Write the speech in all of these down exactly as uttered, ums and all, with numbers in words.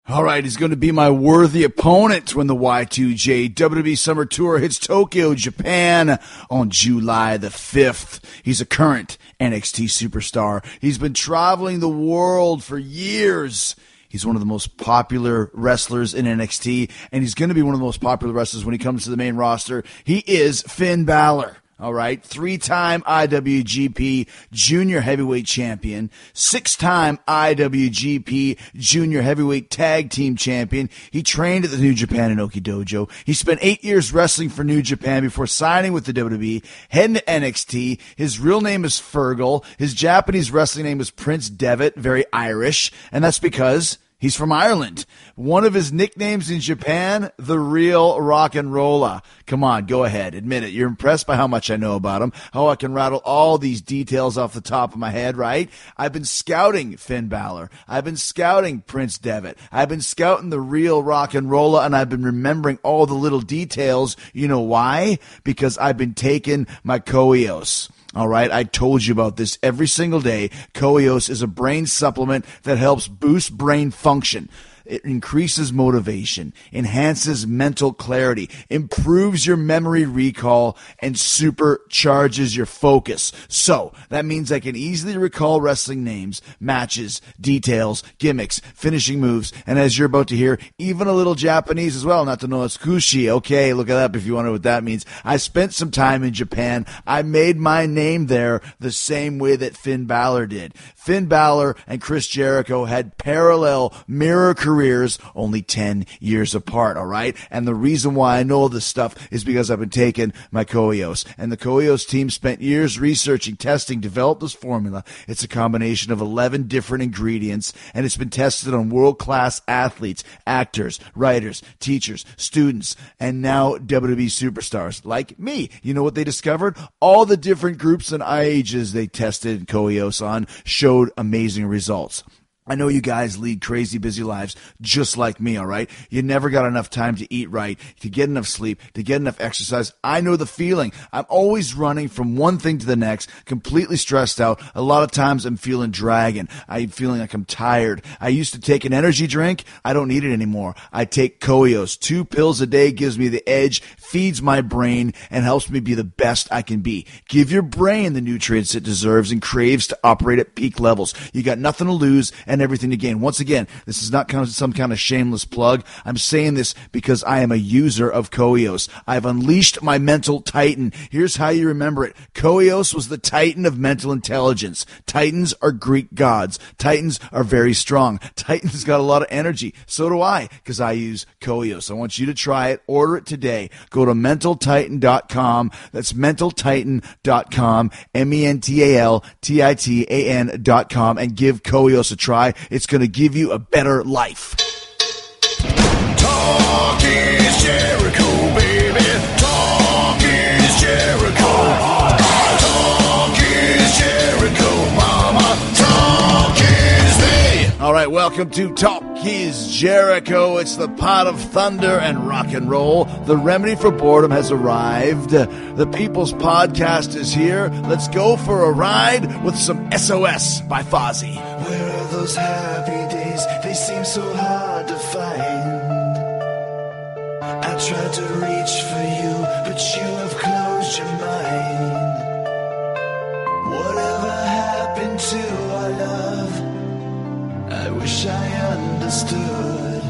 All right, he's going to be my worthy opponent when the Y two J W W E Summer Tour hits Tokyo, Japan on July the fifth. He's a current N X T superstar. He's been traveling the world for years. He's one of the most popular wrestlers in N X T, and he's going to be one of the most popular wrestlers when he comes to the main roster. He is Finn Balor. All right, three-time I W G P Junior Heavyweight Champion, six-time I W G P Junior Heavyweight Tag Team Champion. He trained at the New Japan Inoki Dojo. He spent eight years wrestling for New Japan before signing with the W W E, heading to N X T. His real name is Fergal. His Japanese wrestling name is Prince Devitt, very Irish, and that's because he's from Ireland. One of his nicknames in Japan, the real rock and roller. Come on, go ahead, admit it. You're impressed by how much I know about him, how I can rattle all these details off the top of my head, right? I've been scouting Finn Balor. I've been scouting Prince Devitt. I've been scouting the real rock and roller, and I've been remembering all the little details. You know why? Because I've been taking my Koios. All right, I told you about this every single day. Koios is a brain supplement that helps boost brain function. It increases motivation, enhances mental clarity, improves your memory recall, and supercharges your focus. So, that means I can easily recall wrestling names, matches, details, gimmicks, finishing moves, and as you're about to hear, even a little Japanese as well, not to know it's kushi. Okay, look it up if you want to know what that means. I spent some time in Japan. I made my name there the same way that Finn Balor did. Finn Balor and Chris Jericho had parallel mirror careers, only ten years apart, all right? And the reason why I know this stuff is because I've been taking my Koios. And the Koios team spent years researching, testing, developed this formula. It's a combination of eleven different ingredients, and it's been tested on world-class athletes, actors, writers, teachers, students, and now W W E superstars like me. You know what they discovered? All the different groups and ages they tested Koios on showed amazing results. I know you guys lead crazy busy lives just like me, all right? You never got enough time to eat right, to get enough sleep, to get enough exercise. I know the feeling. I'm always running from one thing to the next, completely stressed out. A lot of times I'm feeling dragging. I'm feeling like I'm tired. I used to take an energy drink. I don't need it anymore. I take Koios. Two pills a day gives me the edge, feeds my brain, and helps me be the best I can be. Give your brain the nutrients it deserves and craves to operate at peak levels. You got nothing to lose and everything to gain. Once again, this is not kind of some kind of shameless plug. I'm saying this because I am a user of Koios. I've unleashed my mental titan. Here's how you remember it. Koios was the titan of mental intelligence. Titans are Greek gods. Titans are very strong. Titans got a lot of energy. So do I, because I use Koios. I want you to try it. Order it today. Go to mental titan dot com. That's mental titan dot com, M E N T A L T I T A N dot com, and give Koios a try. It's going to give you a better life. Talk is Jericho, baby. Talk is Jericho. Talk is Jericho, mama. Talk is me. All right, welcome to Talk is Jericho. It's the pot of thunder and rock and roll. The remedy for boredom has arrived. The People's Podcast is here. Let's go for a ride with some S O S by Fozzy. Where are those happy days? They seem so hard to find. I tried to reach for you, but you have closed your mind. Whatever happened to our love? I wish I understood.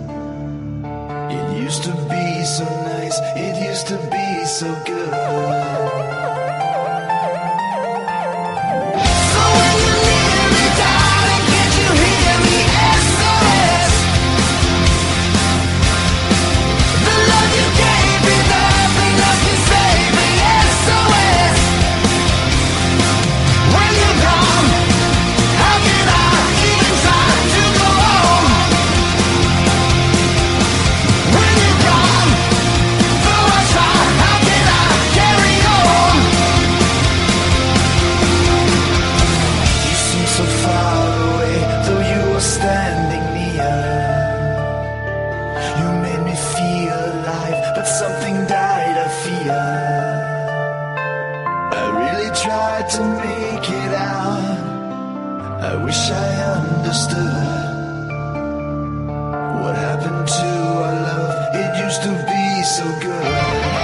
It used to be so nice, it used to be so good. To make it out, I wish I understood happened to our love? It used to be so good.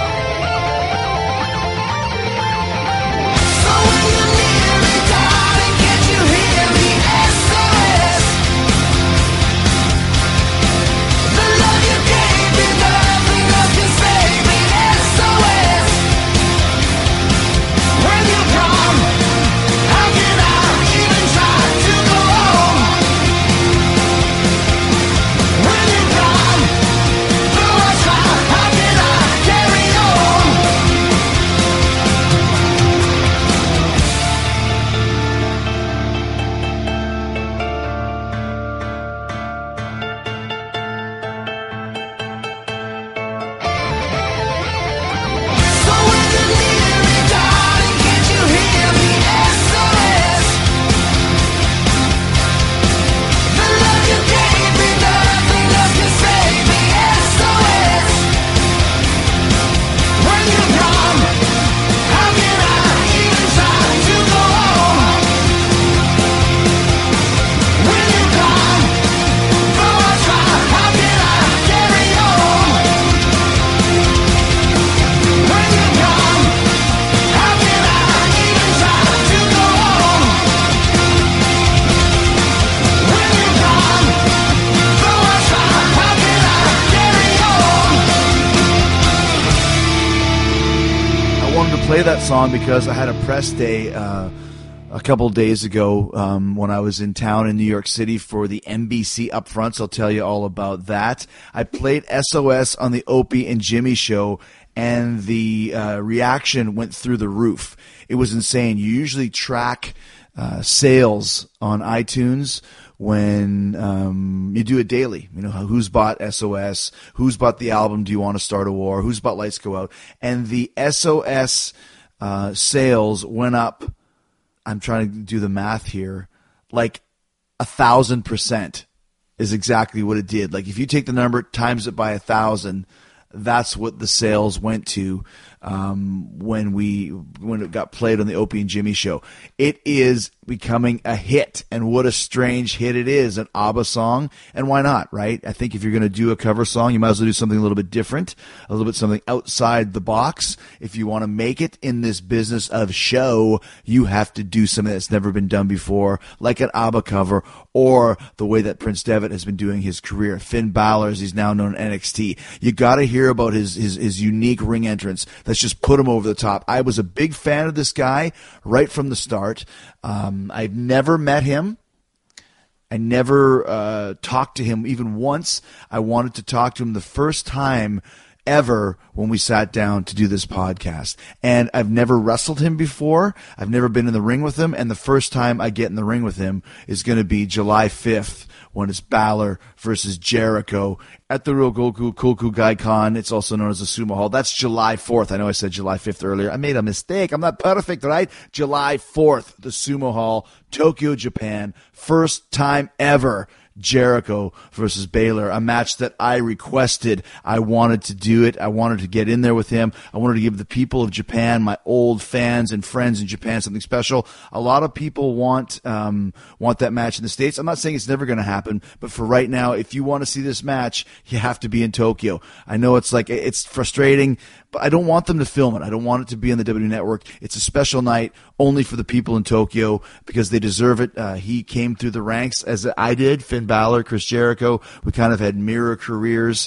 So when you're near me, darling, can't you hear me? S O S. The love you gave me, nothing else can save me. S O S. When you're gone, how can I even try to go on? When you're gone, though I try, how can I carry on? So when you're near me, darling, can't you hear me? S O S. The love you gave me, nothing else can save me. S O S. When you're gone, how can I even try to go on? When you're gone, though I try, how can I carry on? When you're gone, how can I even try to go on? When you're gone, though I try, how can I carry on? I wanted to play that song because I had a press day uh, a couple days ago um, when I was in town in New York City for the N B C Upfronts. I'll tell you all about that. I played S O S on the Opie and Jimmy show, and the uh, reaction went through the roof. It was insane. You usually track uh, sales on iTunes when um, you do it daily. You know, who's bought S O S, who's bought the album Do You Want to Start a War, who's bought Lights Go Out, and the S O S uh, sales went up. I'm trying to do the math here, like a thousand percent is exactly what it did. Like if you take the number, times it by a thousand, that's what the sales went to um, when we when it got played on the Opie and Jimmy show. It is becoming a hit, and what a strange hit it is, an ABBA song, and why not, right? I think if you're going to do a cover song, you might as well do something a little bit different, a little bit something outside the box. If you want to make it in this business of show, you have to do something that's never been done before, like an ABBA cover, or the way that Prince Devitt has been doing his career. Finn Balor, as he's now known in N X T. You got to hear about his, his his unique ring entrance that's just put him over the top. I was a big fan of this guy right from the start. Um, I've never met him. I never uh, talked to him even once. I wanted to talk to him the first time ever when we sat down to do this podcast. And I've never wrestled him before. I've never been in the ring with him. And the first time I get in the ring with him is going to be July fifth when it's Balor versus Jericho at the Real Goku Koku Gai Con. It's also known as the Sumo Hall. That's July fourth. I know I said July fifth earlier. I made a mistake. I'm not perfect, right? July fourth, the Sumo Hall, Tokyo, Japan. First time ever. Jericho versus Balor, a match that I requested. I wanted to do it. I wanted to get in there with him. I wanted to give the people of Japan, my old fans and friends in Japan, something special. A lot of people want um, want that match in the States. I'm not saying it's never going to happen, but for right now, if you want to see this match, you have to be in Tokyo. I know it's like it's frustrating, but I don't want them to film it. I don't want it to be on the W W E Network. It's a special night only for the people in Tokyo because they deserve it. Uh, he came through the ranks as I did. Finn Balor, Chris Jericho. We kind of had mirror careers.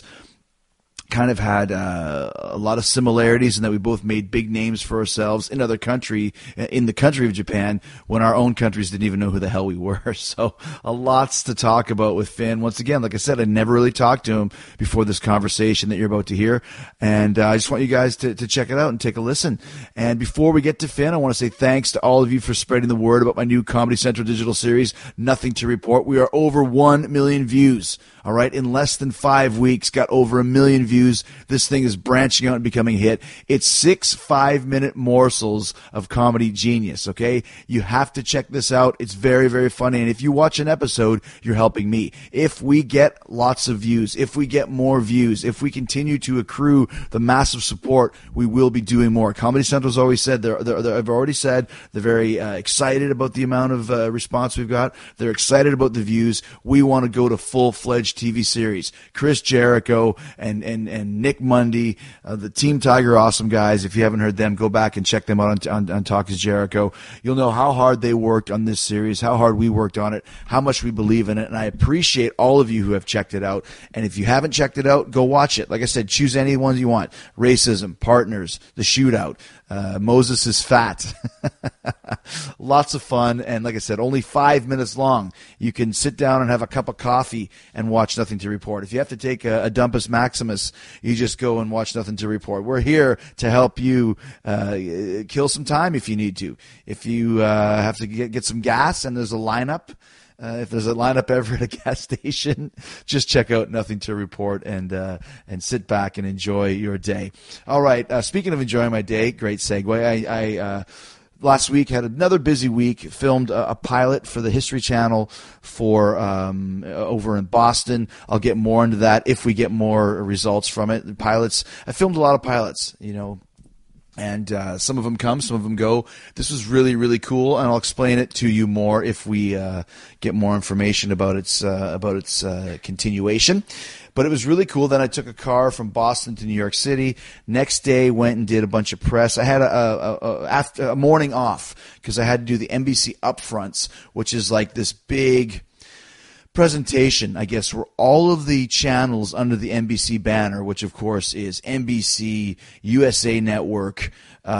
Kind of had uh, a lot of similarities in that we both made big names for ourselves in other country, in the country of Japan, when our own countries didn't even know who the hell we were. So a lots to talk about with Finn. Once again, like I said, I never really talked to him before this conversation that you're about to hear. And uh, I just want you guys to, to check it out and take a listen. And before we get to Finn, I want to say thanks to all of you for spreading the word about my new Comedy Central digital series, Nothing to Report. We are over one million views. All right, in less than five weeks, got over a million views. This thing is branching out and becoming a hit. It's six five-minute morsels of comedy genius, okay? You have to check this out. It's very, very funny. And if you watch an episode, you're helping me. If we get lots of views, if we get more views, if we continue to accrue the massive support, we will be doing more. Comedy Central's always said, they're, they're, they're, I've already said, they're very uh, excited about the amount of uh, response we've got. They're excited about the views. We want to go to full-fledged T V series. Chris Jericho and, and, and Nick Mundy, uh, the Team Tiger Awesome guys. If you haven't heard them, go back and check them out on, on, on Talk is Jericho. You'll know how hard they worked on this series, how hard we worked on it, how much we believe in it, and I appreciate all of you who have checked it out. And if you haven't checked it out, go watch it. Like I said, choose any ones you want. Racism, Partners, The Shootout, uh, Moses is Fat. Lots of fun, and like I said, only five minutes long. You can sit down and have a cup of coffee and watch Nothing to Report. If you have to take a, a Dumpus Maximus, you just go and watch Nothing to Report. We're here to help you uh, kill some time if you need to. If you uh, have to get, get some gas and there's a lineup, Uh, if there's a lineup ever at a gas station, just check out Nothing to Report and uh, and sit back and enjoy your day. All right. Uh, speaking of enjoying my day, great segue. I, I uh, last week had another busy week. Filmed a, a pilot for the History Channel for um, over in Boston. I'll get more into that if we get more results from it. The pilots. I filmed a lot of pilots. You know. And uh, some of them come, some of them go. This was really, really cool, and I'll explain it to you more if we uh, get more information about its uh, about its uh, continuation. But it was really cool. Then I took a car from Boston to New York City. Next day, went and did a bunch of press. I had a, a, a, after, a morning off because I had to do the N B C Upfronts, which is like this big presentation, I guess, where all of the channels under the N B C banner, which of course is N B C, U S A Network,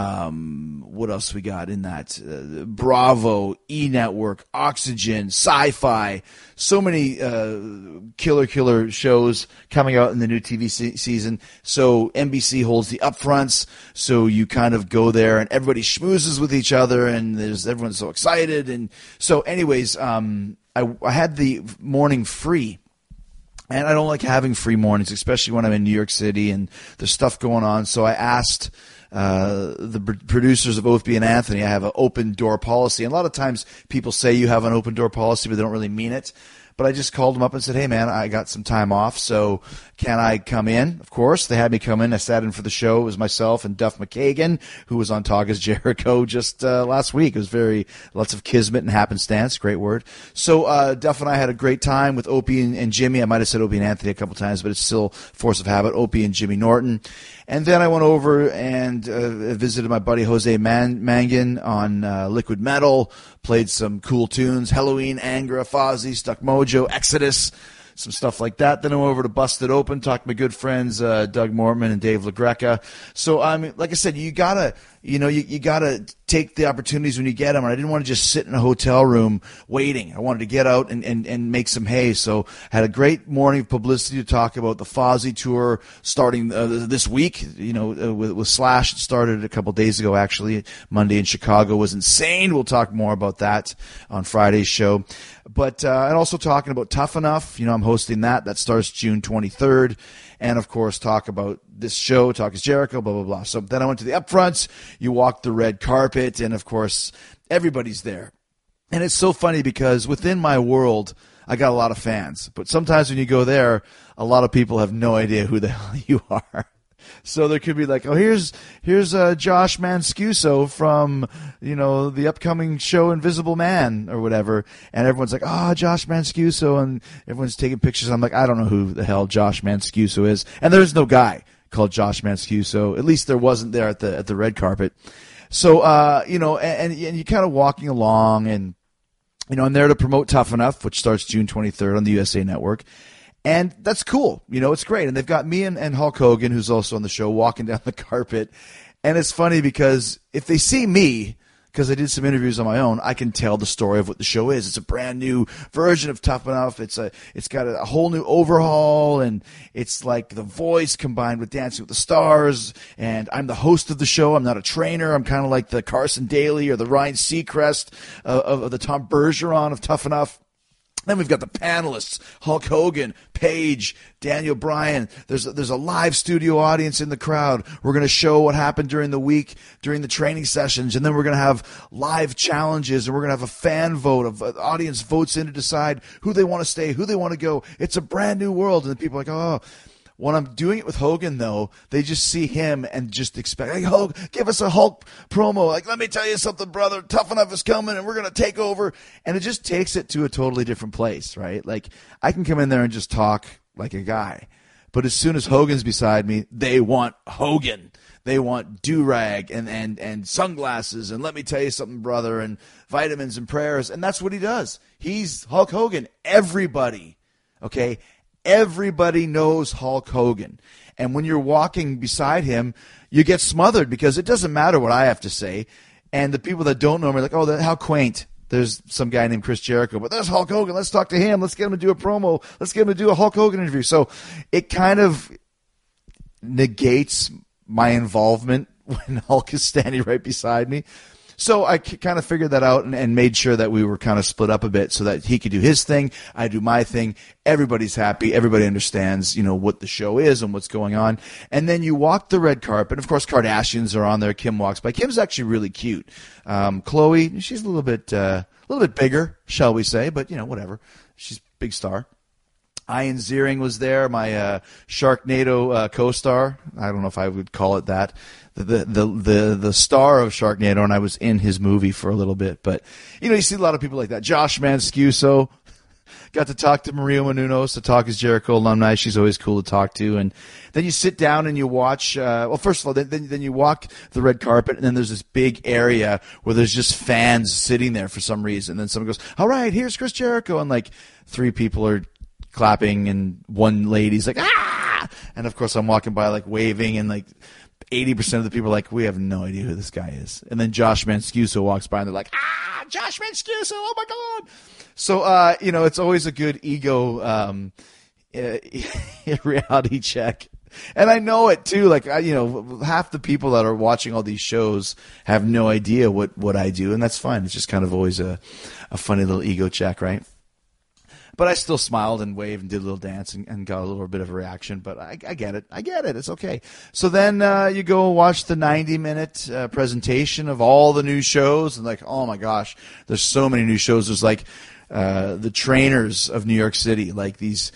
um, what else we got in that? Uh, Bravo, E Network, Oxygen, Sci-Fi, so many uh, killer, killer shows coming out in the new T V se- season. So N B C holds the upfronts, so you kind of go there and everybody schmoozes with each other, and there's everyone's so excited. And so, anyways, um. I, I had the morning free, and I don't like having free mornings, especially when I'm in New York City and there's stuff going on. So I asked uh, the b- producers of Oathby and Anthony, I have an open door policy. And a lot of times people say you have an open door policy, but they don't really mean it. But I just called them up and said, hey, man, I got some time off, so can I come in? Of course, they had me come in. I sat in for the show. It was myself and Duff McKagan, who was on Talk is Jericho just uh, last week. It was very, lots of kismet and happenstance. Great word. So uh, Duff and I had a great time with Opie and, and Jimmy. I might have said Opie and Anthony a couple times, but it's still force of habit. Opie and Jimmy Norton. And then I went over and uh, visited my buddy Jose Man- Mangan on uh, Liquid Metal, played some cool tunes, Halloween, Angra, Fozzy, Stuck Mojo, Exodus, some stuff like that. Then I went over to Busted Open, talked to my good friends uh, Doug Mortman and Dave LaGreca. So, I mean, like I said, you gotta, you know, you, you gotta take the opportunities when you get them. And I didn't want to just sit in a hotel room waiting. I wanted to get out and, and, and make some hay. So, had a great morning of publicity to talk about the Fozzy tour starting uh, this week. You know, uh, with, with Slash. It started a couple days ago, actually. Monday in Chicago was insane. We'll talk more about that on Friday's show. But uh, and also talking about Tough Enough. You know, I'm hosting that. That starts June twenty-third. And, of course, talk about this show, Talk is Jericho, blah, blah, blah. So then I went to the upfronts. You walk the red carpet, and, of course, everybody's there. And it's so funny because within my world, I got a lot of fans. But sometimes when you go there, a lot of people have no idea who the hell you are. So there could be like, oh, here's here's uh, Josh Mancuso from, you know, the upcoming show Invisible Man or whatever. And everyone's like, oh, Josh Mancuso. And everyone's taking pictures. I'm like, I don't know who the hell Josh Mancuso is. And there's no guy called Josh Mancuso. At least there wasn't there at the at the red carpet. So, uh, you know, and, and you're kind of walking along. And, you know, I'm there to promote Tough Enough, which starts June twenty-third on the U S A Network. And that's cool. You know, it's great. And they've got me and, and Hulk Hogan, who's also on the show, walking down the carpet. And it's funny because if they see me, because I did some interviews on my own, I can tell the story of what the show is. It's a brand new version of Tough Enough. It's a, it's got a, a whole new overhaul, and it's like The Voice combined with Dancing with the Stars. And I'm the host of the show. I'm not a trainer. I'm kind of like the Carson Daly or the Ryan Seacrest uh, of, of the Tom Bergeron of Tough Enough. Then we've got the panelists, Hulk Hogan, Paige, Daniel Bryan. There's a, there's a live studio audience in the crowd. We're going to show what happened during the week, during the training sessions, and then we're going to have live challenges, and we're going to have a fan vote. Of uh, audience votes in to decide who they want to stay, who they want to go. It's a brand new world, and the people are like, oh, When I'm doing it with Hogan, though, they just see him and just expect, hey, Hulk, give us a Hulk promo. Like, let me tell you something, brother. Tough Enough is coming, and we're going to take over. And it just takes it to a totally different place, right? Like, I can come in there and just talk like a guy. But as soon as Hogan's beside me, they want Hogan. They want do-rag and, and, and sunglasses and let me tell you something, brother, and vitamins and prayers. And that's what he does. He's Hulk Hogan. Everybody, okay? Everybody knows Hulk Hogan. And when you're walking beside him, you get smothered because it doesn't matter what I have to say. And the people that don't know him are like, oh, that, how quaint. There's some guy named Chris Jericho, but there's Hulk Hogan. Let's talk to him. Let's get him to do a promo. Let's get him to do a Hulk Hogan interview. So it kind of negates my involvement when Hulk is standing right beside me. So I kind of figured that out and, and made sure that we were kind of split up a bit so that he could do his thing, I do my thing. Everybody's happy. Everybody understands, you know, what the show is and what's going on. And then you walk the red carpet. Of course, Kardashians are on there. Kim walks by. Kim's actually really cute. Um, Chloe, she's a little bit, uh, a little bit bigger, shall we say? But you know, whatever. She's a big star. Ian Ziering was there, my uh, Sharknado uh, co-star. I don't know if I would call it that. The, the the the star of Sharknado, and I was in his movie for a little bit. But, you know, you see a lot of people like that. Josh Mancuso. Got to talk to Maria Menounos, to talk as Jericho alumni. She's always cool to talk to. And then you sit down and you watch, uh, well, first of all, then, then, then you walk the red carpet, and then there's this big area where there's just fans sitting there for some reason. And then someone goes, all right, here's Chris Jericho. And, like, three people are clapping, and one lady's like, ah! And, of course, I'm walking by, like, waving, and, like, eighty percent of the people are like, we have no idea who this guy is. And then Josh Mancuso walks by, and they're like, ah, Josh Mancuso, oh, my God. So, uh, you know, it's always a good ego um, reality check. And I know it, too. Like, I, you know, half the people that are watching all these shows have no idea what, what I do, and that's fine. It's just kind of always a, a funny little ego check, right? But I still smiled and waved and did a little dance and, and got a little bit of a reaction. But I, I get it. I get it. It's okay. So then uh, you go watch the ninety-minute uh, presentation of all the new shows. And like, oh, my gosh, there's so many new shows. There's like uh, the Trainers of New York City, like these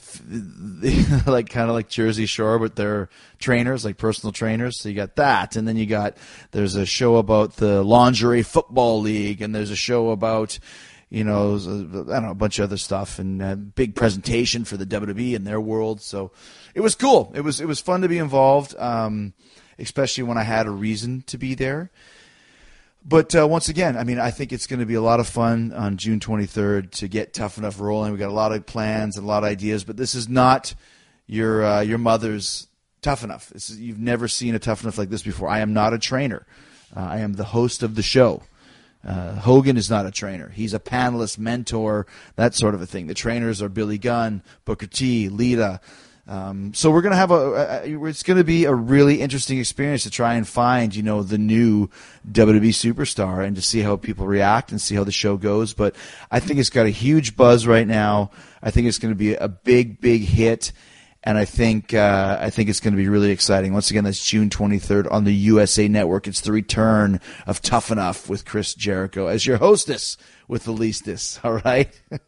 like kind of like Jersey Shore, but they're trainers, like personal trainers. So you got that. And then you got there's a show about the Lingerie Football League. And there's a show about – you know, I don't know, a bunch of other stuff, and a big presentation for the W W E and their world. So it was cool. It was it was fun to be involved, um, especially when I had a reason to be there. But uh, once again, I mean, I think it's going to be a lot of fun on June twenty-third to get Tough Enough rolling. We got a lot of plans and a lot of ideas, but this is not your uh, your mother's Tough Enough. This is, you've never seen a Tough Enough like this before. I am not a trainer. Uh, I am the host of the show. Uh, Hogan is not a trainer. He's a panelist, mentor, that sort of a thing. The trainers are Billy Gunn, Booker T, Lita. Um, so we're going to have a, a it's going to be a really interesting experience to try and find, you know, the new W W E superstar and to see how people react and see how the show goes. But I think it's got a huge buzz right now. I think it's going to be a big, big hit. And I think uh, I think it's going to be really exciting. Once again, that's June twenty-third on the U S A Network. It's the return of Tough Enough with Chris Jericho as your hostess with the leastess. All right?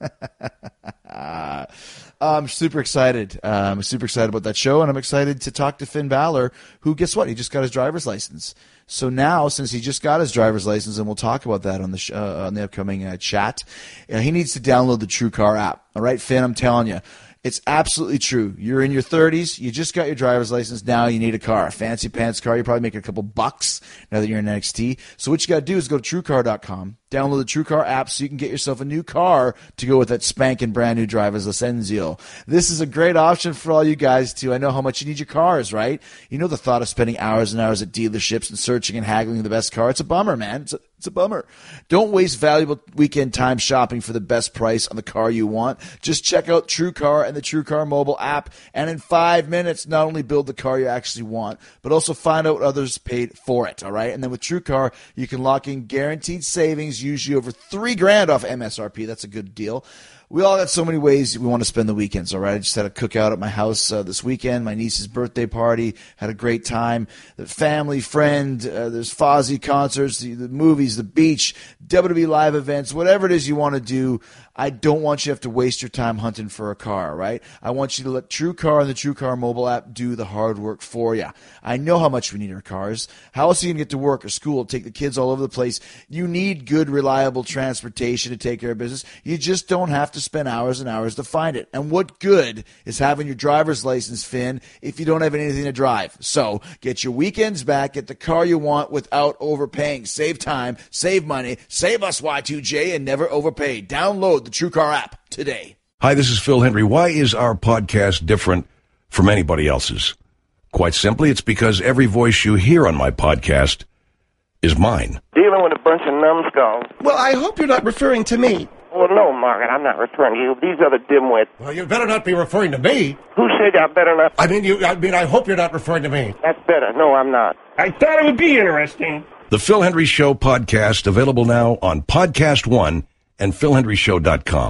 I'm super excited. Uh, I'm super excited about that show, and I'm excited to talk to Finn Balor, who, guess what? He just got his driver's license. So now, since he just got his driver's license, and we'll talk about that on the sh- uh, on the upcoming uh, chat, uh, he needs to download the TrueCar app. All right, Finn, I'm telling you. It's absolutely true. You're in your thirties. You just got your driver's license. Now you need a car, a fancy pants car. You're probably making a couple bucks now that you're in N X T. So what you got to do is go to true car dot com, download the TrueCar app so you can get yourself a new car to go with that spanking brand new driver's license. This is a great option for all you guys, too. I know how much you need your cars, right? You know the thought of spending hours and hours at dealerships and searching and haggling the best car. It's a bummer, man. It's a, it's a bummer. Don't waste valuable weekend time shopping for the best price on the car you want. Just check out TrueCar and the TrueCar mobile app, and in five minutes, not only build the car you actually want, but also find out what others paid for it, all right? And then with TrueCar, you can lock in guaranteed savings, usually over three grand off M S R P. That's a good deal. We all got so many ways we want to spend the weekends, all right? I just had a cookout at my house uh, this weekend, my niece's birthday party, had a great time. The family, friend, uh, there's Fozzy concerts, the, the movies, the beach, W W E live events, whatever it is you want to do. I don't want you to have to waste your time hunting for a car, right? I want you to let TrueCar and the TrueCar mobile app do the hard work for you. I know how much we need our cars. How else are you going to get to work or school, take the kids all over the place? You need good, reliable transportation to take care of business. You just don't have to spend hours and hours to find it. And what good is having your driver's license, Finn, if you don't have anything to drive? So get your weekends back, get the car you want without overpaying. Save time, save money, save us Y two J, and never overpay. Download the TrueCar app today. Hi, this is Phil Hendry. Why is our podcast different from anybody else's? Quite simply, it's because every voice you hear on my podcast is mine. Dealing with a bunch of numbskulls. Well, I hope you're not referring to me. Well, no, Margaret, I'm not referring to you. These are the dimwits. Well, you better not be referring to me. Who said I better not? I mean, you. I mean, I hope you're not referring to me. That's better. No, I'm not. I thought it would be interesting. The Phil Hendry Show podcast, available now on Podcast One and phil hendry show dot com.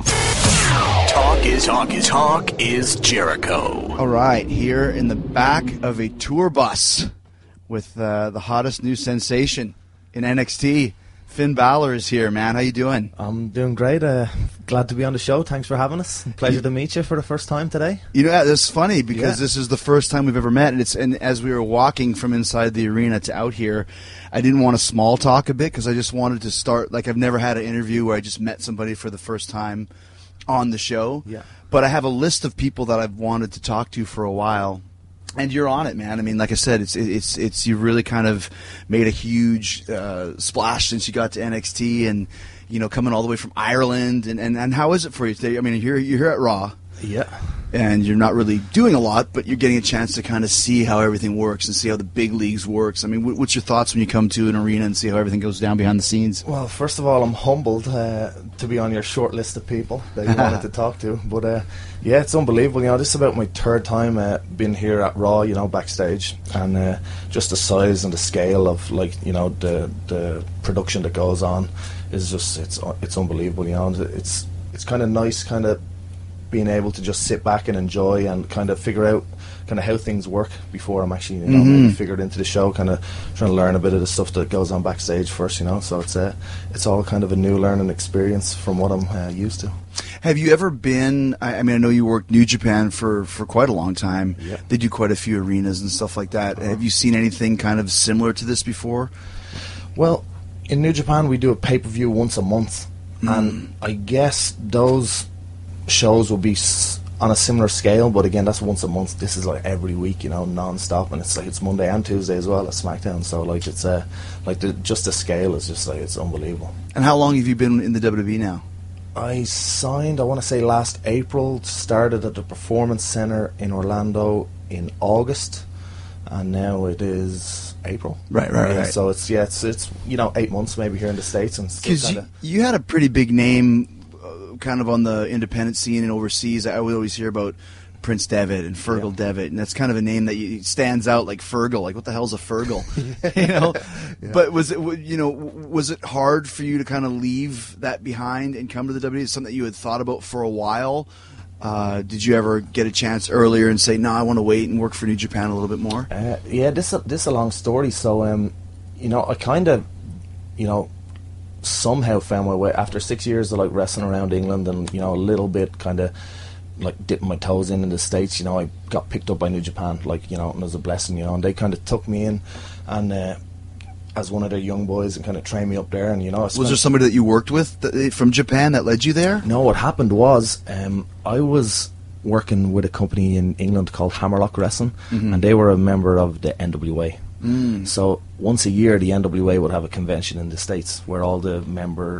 Talk is talk is talk is Jericho. All right, here in the back of a tour bus with uh, the hottest new sensation in N X T, Finn Balor is here, man. How you doing? I'm doing great. Uh, glad to be on the show. Thanks for having us. Pleasure to meet you for the first time today. You know, it's funny because Yeah. this is the first time we've ever met, and it's and as we were walking from inside the arena to out here, I didn't want to small talk a bit because I just wanted to start like I've never had an interview where I just met somebody for the first time on the show. Yeah. But I have a list of people that I've wanted to talk to for a while. And you're on it, man. I mean, like I said, it's it's it's you really kind of made a huge uh, splash since you got to N X T, and you know, coming all the way from Ireland. And, and, and how is it for you today? I mean, you're you're here at Raw, Yeah. and you're not really doing a lot, but you're getting a chance to kind of see how everything works and see how the big leagues works. I mean, what, what's your thoughts when you come to an arena and see how everything goes down behind the scenes? Well, first of all, I'm humbled uh, to be on your short list of people that you wanted to talk to. But uh, yeah, it's unbelievable. You know, this is about my third time uh, being here at Raw. You know, backstage, and uh, just the size and the scale of like you know the the production that goes on is just it's it's unbelievable. You know, it's it's kind of nice, kind of being able to just sit back and enjoy and kind of figure out kind of how things work before I'm actually, you know, Mm-hmm. maybe figured into the show, kind of trying to learn a bit of the stuff that goes on backstage first, you know, so it's uh, it's all kind of a new learning experience from what I'm uh, used to. Have you ever been, I, I mean, I know you worked New Japan for, for quite a long time. Yeah. They do quite a few arenas and stuff like that. Have you seen anything kind of similar to this before? Well, in New Japan we do a pay-per-view once a month, and I guess those shows will be s- on a similar scale, but again, that's once a month. This is like every week, you know, non-stop, and it's like it's Monday and Tuesday as well at SmackDown. So like it's uh, like the, just the scale is just like it's unbelievable. And how long have you been in the W W E now? I signed, I want to say last April, started at the Performance Center in Orlando in August, and now it is April. Right, right, Yeah, right. So it's yeah, it's it's you know eight months maybe here in the States, and still Because you, kinda, you had a pretty big name uh, kind of on the independent scene and overseas. I would always hear about Prince Devitt and Fergal Yeah. Devitt, and that's kind of a name that you, stands out like Fergal. Like, what the hell's a Fergal? you know? But was it, w- you know, w- was it hard for you to kind of leave that behind and come to the W W E? It's something that you had thought about for a while. Uh, did you ever get a chance earlier and say, no, I want to wait and work for New Japan a little bit more? Uh, yeah, this this is a long story. So, um, you know, I kind of, you know, somehow found my way after six years of like wrestling around England and you know a little bit kind of like dipping my toes in in the States. You know, I got picked up by New Japan, like you know, and it was a blessing. You know, and they kind of took me in, and uh, as one of their young boys, and kind of trained me up there. And you know, I Was spent- there somebody that you worked with that, from Japan that led you there? No, what happened was um, I was working with a company in England called Hammerlock Wrestling, and they were a member of the N W A. Mm. So once a year, the N W A would have a convention in the States where all the member,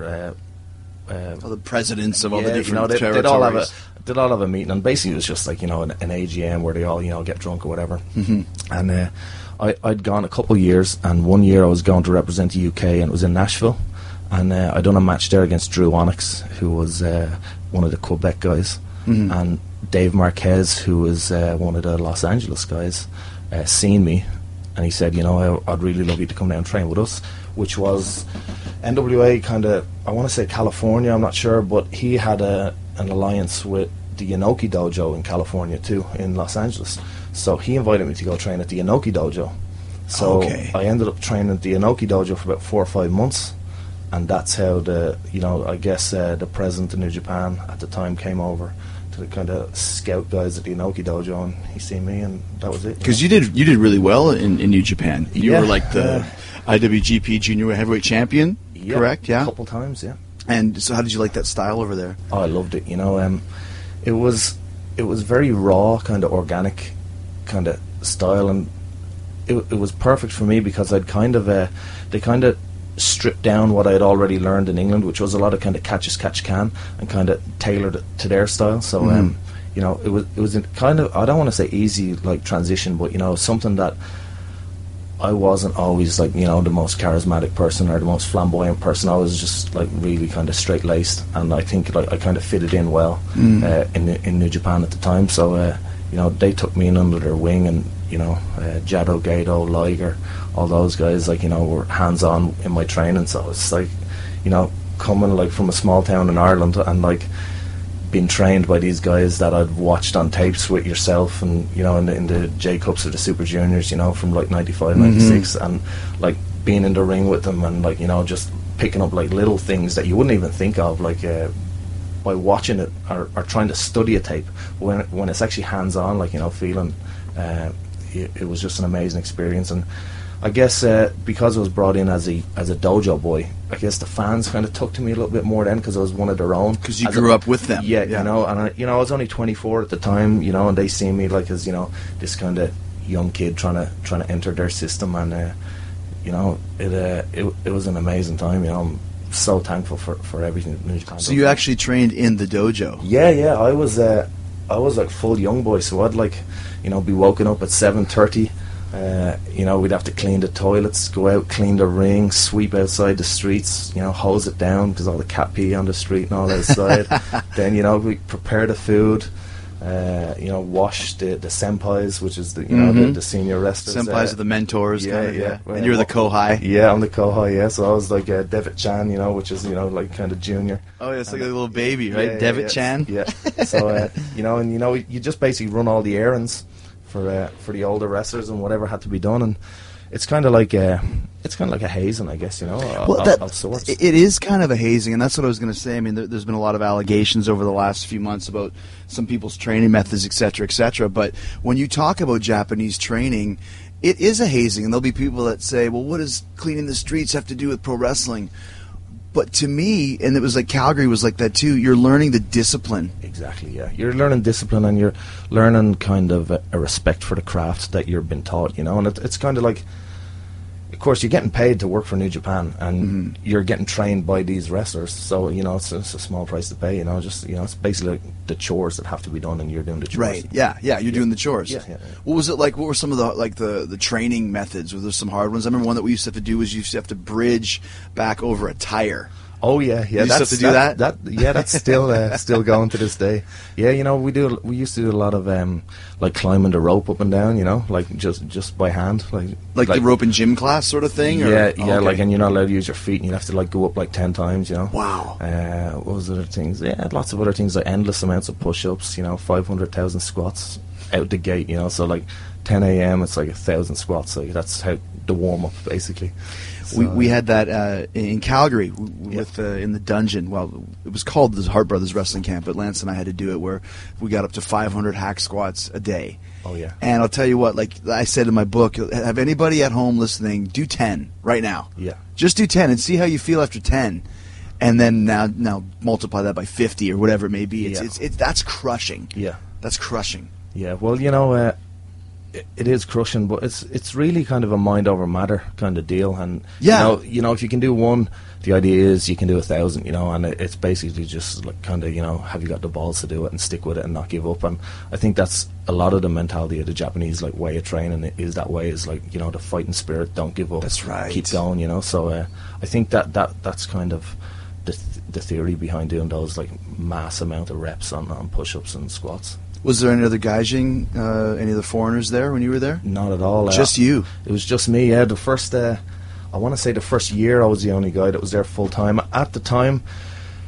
uh, uh, All the presidents of all yeah, the different you know, they, territories. they'd all have a they'd all have a meeting, and basically it was just like you know an, an A G M where they all you know get drunk or whatever. Mm-hmm. And uh, I, I'd gone a couple of years, and one year I was going to represent the U K, and it was in Nashville, and uh, I done a match there against Drew Onyx, who was uh, one of the Quebec guys, Mm-hmm. and Dave Marquez, who was uh, one of the Los Angeles guys, uh, seen me, and he said, you know, I, I'd really love you to come down and train with us, which was N W A kind of, I want to say California, I'm not sure, but he had a an alliance with the Inoki Dojo in California too, in Los Angeles. So he invited me to go train at the Inoki Dojo. So Okay. I ended up training at the Inoki Dojo for about four or five months, and that's how the, you know, I guess uh, the president of New Japan at the time came over to the kind of scout guys at the Inoki Dojo, and he seen me, and that was it. Because you did you did really well in, in New Japan. You Yeah, were like the uh, I W G P Junior Heavyweight Champion, Yeah, correct? Yeah. a couple times, yeah. And so, how did you like that style over there? Oh, I loved it. You know, um, it was it was very raw, kind of organic, kind of style, and it it was perfect for me because I'd kind of uh, they kind of stripped down what I had already learned in England, which was a lot of kind of catch as catch can, and kind of tailored it to their style. So, Mhm. um, you know, it was it was a kind of, I don't want to say easy like transition, but you know, something that I wasn't always like, you know, the most charismatic person or the most flamboyant person. I was just like really kind of straight laced, and I think like I kind of fitted in well Mm. uh, in in New Japan at the time. So uh, you know, they took me in under their wing, and you know, uh, Jado, Gato, Liger, all those guys like, you know, were hands on in my training. So it's like, you know, coming like from a small town in Ireland and like being trained by these guys that I'd watched on tapes with yourself, and you know, in the, in the J Cups or the Super Juniors, you know, from like ninety-five, ninety-six, and like being in the ring with them, and like, you know, just picking up like little things that you wouldn't even think of, like uh, by watching it or, or trying to study a tape. When when it's actually hands on, like, you know, feeling, uh, it, it was just an amazing experience. And I guess uh, because I was brought in as a as a dojo boy, I guess the fans kind of took to me a little bit more then, because I was one of their own. Because you As grew a- up with them. Yeah, Yeah. you know, and I, you know, I was only twenty-four at the time, you know, and they see me like as, you know, this kind of young kid trying to trying to enter their system, and uh, you know, it, uh, it it was an amazing time. You know, I'm so thankful for for everything. New Japan So does. you actually trained in the dojo. Yeah, yeah, I was uh, I was like full young boy, so I'd like, you know, be woken up at seven thirty. Uh, you know, we'd have to clean the toilets, go out, clean the ring, sweep outside the streets, you know, hose it down because all the cat pee on the street and all outside. Then, you know, we prepare the food, uh, you know, wash the, the senpais, which is the, you know, the, Mhm. the senior wrestlers. Senpais uh, are the mentors, yeah, kinda, yeah. yeah. And you're the kohai. Yeah, I'm the kohai, yeah. So I was like uh, Devitt Chan, you know, which is, you know, like kind of junior. Oh, yeah, it's like a little baby, right? Yeah, yeah, Devitt yeah. Chan. Yeah. So, uh, you know, and you know, you just basically run all the errands for uh, for the older wrestlers and whatever had to be done, and it's kind of like a, it's kind of like a hazing, I guess, you know, of, Well, of- that, of sorts. it is kind of a hazing, and that's what I was going to say. I mean, there, there's been a lot of allegations over the last few months about some people's training methods, et cetera, et cetera. But when you talk about Japanese training, it is a hazing, and there'll be people that say, well, what does cleaning the streets have to do with pro wrestling? But to me, and it was like Calgary was like that too, you're learning the discipline. Exactly, yeah. You're learning discipline, and you're learning kind of a, a respect for the craft that you've been taught, you know. And it, it's kind of like, of course, you're getting paid to work for New Japan, and Mm-hmm. you're getting trained by these wrestlers. So, you know, it's, it's a small price to pay, you know. Just, you know, it's basically like the chores that have to be done, and you're doing the chores. Right. Yeah. Yeah. You're doing the chores. Yeah, yeah, yeah. What was it like? What were some of the like the, the training methods? Were there some hard ones? I remember one that we used to have to do was you used to have to bridge back over a tire. Oh yeah, yeah. You used to that's have to do that? that. Yeah, that's still uh, still going to this day. Yeah, you know, we do. We used to do a lot of um, like climbing the rope up and down. You know, like just just by hand, like Like, the rope in gym class sort of thing? Or? Yeah, Oh, yeah. okay. Like, and you're not allowed to use your feet, and you have to like go up like ten times. You know. Wow. Uh, what was the other things? Yeah, lots of other things, like endless amounts of push-ups. You know, five hundred thousand squats out the gate. You know, so like ten a.m. it's like a thousand squats. Like that's how the warm up basically. We, So, we had that uh, in Calgary w- Yeah. with uh, in the dungeon. Well, it was called the Hart Brothers Wrestling Camp, but Lance and I had to do it where we got up to five hundred hack squats a day. Oh yeah. And I'll tell you what, like I said in my book, have anybody at home listening, do ten right now. Yeah. Just do ten and see how you feel after ten. And then now now multiply that by fifty or whatever it may be. It's, Yeah. it's, it's that's crushing. Yeah. That's crushing. Yeah, well, you know, uh, it, it is crushing, but it's it's really kind of a mind over matter kind of deal. And Yeah. you know, you know, if you can do one, the idea is you can do a thousand. You know, and it, it's basically just like kind of, you know, have you got the balls to do it and stick with it and not give up? And I think that's a lot of the mentality of the Japanese like way of training. It is that way, is like, you know, the fighting spirit, don't give up. That's right. Keep going. You know, so uh, I think that that that's kind of the th- the theory behind doing those like mass amount of reps on, on push-ups and squats. Was there any other gaijin, uh, any other foreigners there when you were there? Not at all. Just uh, you. It was just me. Yeah, the first, uh, I want to say the first year I was the only guy that was there full time. At the time,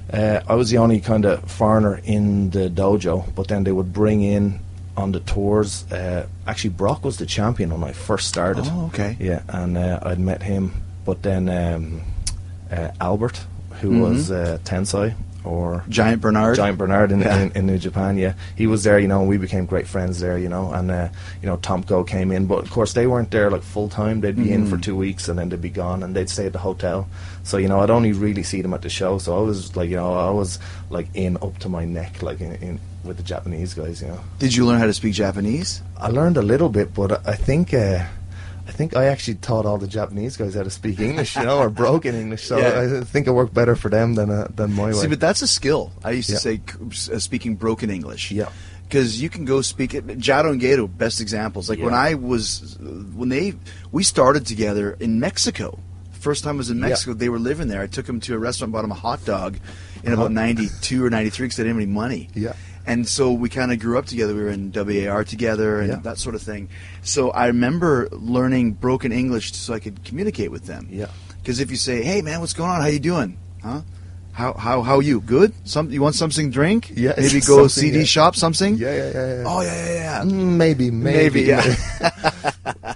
Uh, I was the only kind of foreigner in the dojo, but then they would bring in on the tours. Uh, actually, Brock was the champion when I first started. Oh, okay. Yeah, and uh, I'd met him. But then um, uh, Albert, who Mhm. was uh, Tensai, or Giant Bernard. Giant Bernard in, Yeah. in, in New Japan, yeah. He was there, you know, and we became great friends there, you know, and, uh, you know, Tomko came in, but of course they weren't there like full time. They'd be in Mhm. for two weeks and then they'd be gone and they'd stay at the hotel. So, you know, I'd only really see them at the show. So I was like, you know, I was like in up to my neck, like in, in with the Japanese guys, you know. Did you learn how to speak Japanese? I learned a little bit, but I think, uh, I think I actually taught all the Japanese guys how to speak English, you know, or broken English. So Yeah. I think it worked better for them than uh, than my way. See, but that's a skill. I used to Yeah. say c- uh, speaking broken English. Yeah. Because you can go speak it. Jado and Gato, best examples. Like when Yeah. I was, when they, we started together in Mexico. First time I was in Yeah. Mexico, they were living there. I took them to a restaurant, bought them a hot dog in Uh-huh. about ninety-two or ninety-three because they didn't have any money. Yeah. And so we kind of grew up together. We were in W A R together and Yeah. that sort of thing. So I remember learning broken English so I could communicate with them. Yeah. Because if you say, "Hey man, what's going on? How you doing? Huh? How how how you? Good? Some you want something to drink? Yeah, Maybe go something, C D yeah. shop something? Yeah, yeah, yeah, yeah. Oh yeah yeah yeah. Mm, maybe, maybe, Maybe, yeah.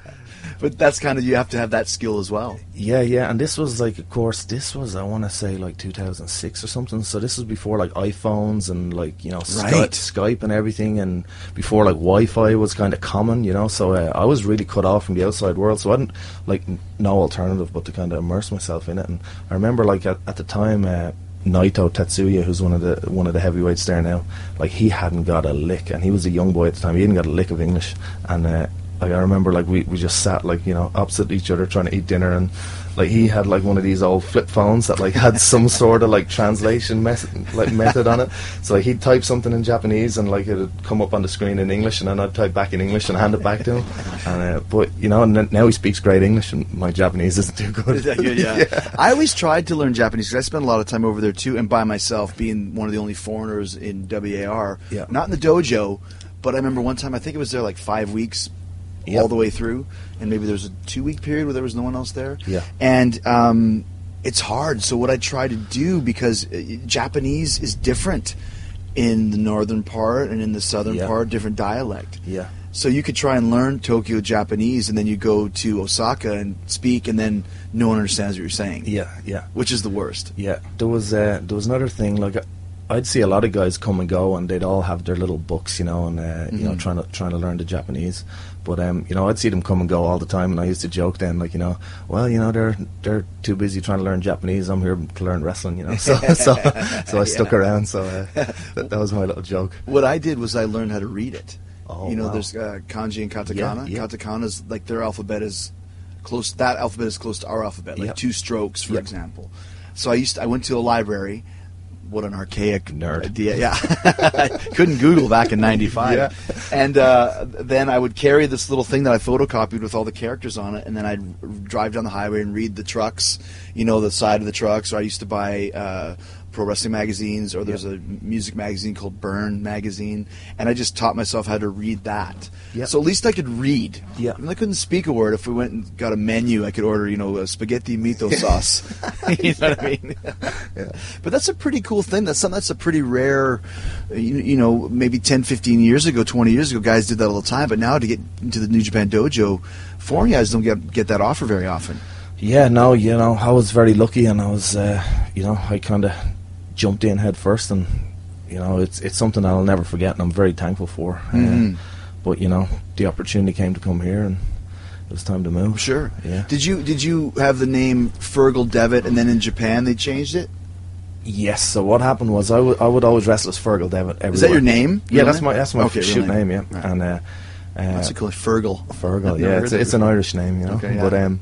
But that's kind of, you have to have that skill as well. Yeah, yeah, and this was like, of course, this was, I want to say, like two thousand six or something. So this was before like iPhones and like, you know, Right. Skype, Skype and everything, and before like Wi-Fi was kind of common, you know. So uh, I was really cut off from the outside world. So I hadn't like n- no alternative but to kind of immerse myself in it. And I remember like at, at the time. Uh, Naito Tetsuya, who's one of the one of the heavyweights there now, like he hadn't got a lick, and he was a young boy at the time. He hadn't got a lick of English, and uh, like I remember, like we, we just sat like you know opposite each other trying to eat dinner, and like he had like one of these old flip phones that like had some sort of like translation method like method on it. So like he'd type something in Japanese and like it'd come up on the screen in English, and then I'd type back in English and hand it back to him. And uh, but you know, and then now he speaks great English, and my Japanese isn't too good. Is that good? Yeah. I always tried to learn Japanese because I spent a lot of time over there too, and by myself, being one of the only foreigners in W A R. Yeah. Not in the dojo, but I remember one time I think it was there like five weeks. Yep. All the way through, and maybe there was a two-week period where there was no one else there. Yeah. And um, it's hard. So what I try to do, because uh, Japanese is different in the northern part and in the southern Yeah. part, different dialect. Yeah. So you could try and learn Tokyo Japanese, and then you go to Osaka and speak, and then no one understands what you're saying. Yeah, yeah. Which is the worst. Yeah, there was uh, there was another thing. Like I'd see a lot of guys come and go, and they'd all have their little books, you know, and uh, you know, Mhm. trying to trying to learn the Japanese. But um, you know, I'd see them come and go all the time, and I used to joke then, like, you know, well, you know, they're they're too busy trying to learn Japanese. I'm here to learn wrestling, you know. So so so I stuck Yeah. around. So uh, that, that was my little joke. What I did was I learned how to read it. Oh, you know, wow. there's uh, kanji and katakana. Yeah, yeah. Katakana's like their alphabet is close. That alphabet is close to our alphabet, like Yep. two strokes, for Yep. example. So I used to, I went to a library. What an archaic Nerd. idea! Yeah, I couldn't Google back in ninety-five. Yeah. And uh, then I would carry this little thing that I photocopied with all the characters on it, and then I'd r- drive down the highway and read the trucks. You know, the side of the trucks. Or I used to buy uh, pro wrestling magazines, or there's a music magazine called Burn magazine, and I just taught myself how to read that. Yep. So at least I could read. Yeah. I mean, I couldn't speak a word. If we went and got a menu, I could order, you know, a spaghetti mito sauce. You know what I mean? Yeah. But that's a pretty cool thing. That's something that's a pretty rare, you, you know, maybe ten, fifteen years ago, twenty years ago, guys did that all the time. But now to get into the New Japan Dojo, foreign guys don't get get that offer very often. Yeah, no, you know, I was very lucky, and I was, uh, you know, I kind of jumped in head first, and you know, it's it's something I'll never forget, and I'm very thankful for. Mhm. Uh, but you know, the opportunity came to come here, and it was time to move. Sure. Yeah. Did you did you have the name Fergal Devitt, and then in Japan they changed it? Yes. So what happened was I would I would always wrestle as Fergal Devitt. Everywhere. Is that your name? Yeah, Real that's name? my that's my Okay, real shoot name. name. Yeah, Right. and uh, uh, What's it called? Fergal. Fergal. I've Yeah, never it's, heard it's that an before. Irish name, you know. Okay, yeah. But um,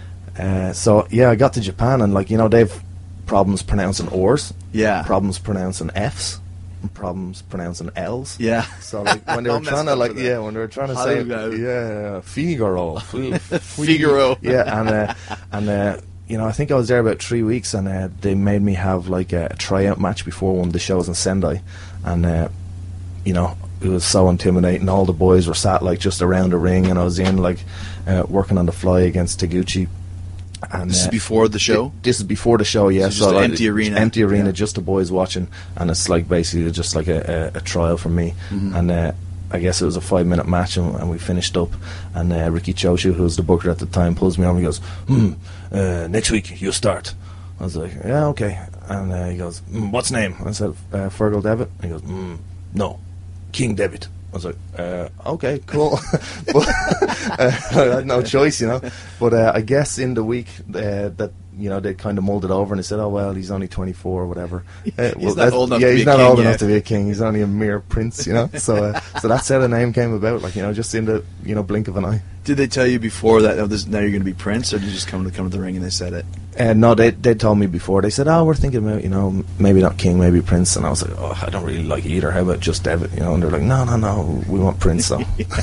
uh, so yeah, I got to Japan, and like you know, they've problems pronouncing R's, Yeah. problems pronouncing F's, and problems pronouncing L's. Yeah. So like when they were Don't mess trying to up like with that. yeah when they were trying to How say do you go? yeah Figaro F- Figaro. yeah and uh, and uh, you know I think I was there about three weeks, and uh, they made me have like a, a tryout match before one of the shows in Sendai, and uh, you know it was so intimidating. All the boys were sat like just around the ring, and I was in like uh, working on the fly against Taguchi. And, This is uh, before the show? thi- This is before the show, yeah. So just an like, empty arena. Empty arena, Yeah. just the boys watching. And it's like basically just like a, a, a trial for me. Mm-hmm. And uh, I guess it was a five-minute match, and, and we finished up. And uh, Ricky Choshu, who was the booker at the time, pulls me over and he goes, hmm, uh, next week you start. I was like, yeah, okay. And uh, he goes, mm, what's name? I said, uh, Fergal Devitt. He goes, mm, no, King Devitt. I was like, uh, okay, cool. But uh, I had no choice, you know. But uh, I guess in the week uh, that, you know, they kind of mulled it over and they said, oh, well, he's only twenty-four or whatever. Uh, He's well, not old enough yeah, to be he's a not king old yet. enough to be a king. He's only a mere prince, you know. So uh, so that's how the name came about, like, you know, just in the, you know, blink of an eye. Did they tell you before that, oh, this, now you're going to be Prince, or did you just come to come to the ring and they said it? And no, they they told me before. They said, "Oh, we're thinking about, you know, maybe not King, maybe Prince." And I was like, "Oh, I don't really like either. How about just Devitt?" You know, and they're like, "No, no, no, we want Prince." So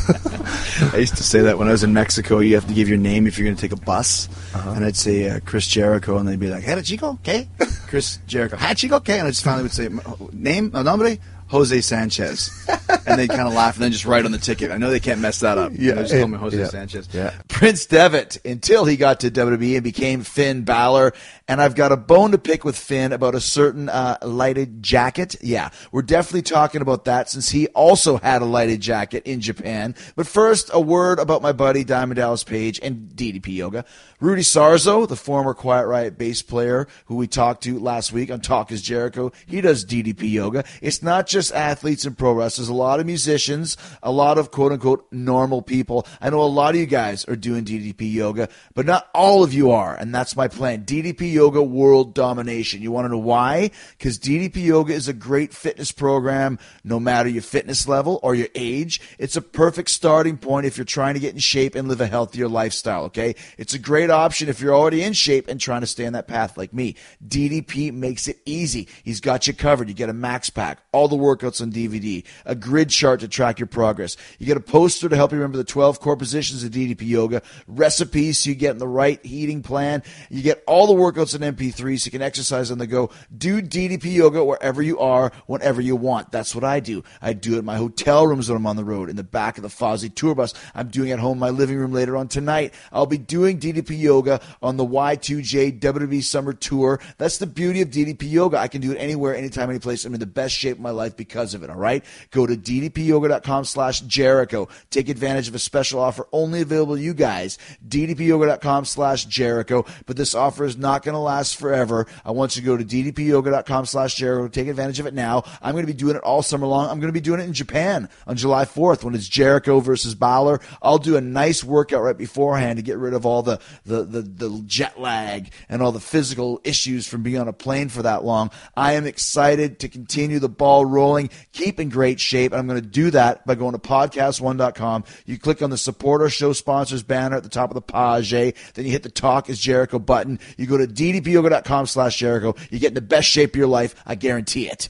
I used to say that when I was in Mexico. You have to give your name if you're going to take a bus, Uh-huh. and I'd say uh, Chris Jericho, and they'd be like, "Hey, Chico, okay?" Chris Jericho, "Hi, Chico, okay?" And I just finally would say, "Name, uh, nombre." Jose Sanchez, and they kind of laugh and then just write on the ticket. I know they can't mess that up. Yeah, They just call me Jose yeah, Sanchez. yeah. Prince Devitt, until he got to W W E and became Finn Balor. And I've got a bone to pick with Finn about a certain uh, lighted jacket. Yeah, we're definitely talking about that since he also had a lighted jacket in Japan. But first, a word about my buddy Diamond Dallas Page and D D P Yoga. Rudy Sarzo, the former Quiet Riot bass player who we talked to last week on Talk is Jericho, he does D D P Yoga. It's not just athletes and pro wrestlers, a lot of musicians, a lot of quote-unquote normal people. I know a lot of you guys are doing D D P Yoga, but not all of you are, and that's my plan. D D P Yoga World Domination. You want to know why? Because D D P Yoga is a great fitness program, no matter your fitness level or your age. It's a perfect starting point if you're trying to get in shape and live a healthier lifestyle, okay? It's a great option if you're already in shape and trying to stay on that path like me. D D P makes it easy. He's got you covered. You get a max pack, all the workouts on D V D, a grid chart to track your progress. You get a poster to help you remember the twelve core positions of D D P Yoga, recipes so you get in the right eating plan. You get all the workouts in M P three so you can exercise on the go. Do D D P Yoga wherever you are, whenever you want. That's what I do. I do it in my hotel rooms when I'm on the road, in the back of the Fozzy tour bus. I'm doing it at home in my living room later on tonight. I'll be doing D D P Yoga on the Y two J W W E Summer Tour. That's the beauty of D D P Yoga. I can do it anywhere, anytime, any place. I'm in the best shape of my life because of it, all right? Go to ddpyoga.com slash Jericho. Take advantage of a special offer only available to you guys. ddpyoga.com slash Jericho. But this offer is not going to last forever. I want you to go to ddpyoga.com slash Jericho. Take advantage of it now. I'm going to be doing it all summer long. I'm going to be doing it in Japan on July fourth when it's Jericho versus Balor. I'll do a nice workout right beforehand to get rid of all the, the, the, the jet lag and all the physical issues from being on a plane for that long. I am excited to continue the ball rolling, keep in great shape, and I'm going to do that by going to podcast one dot com. You click on the Support Our Show Sponsors banner at the top of the page, then you hit the Talk is Jericho button. You go to ddpyoga.com slash Jericho. You get in the best shape of your life. I guarantee it.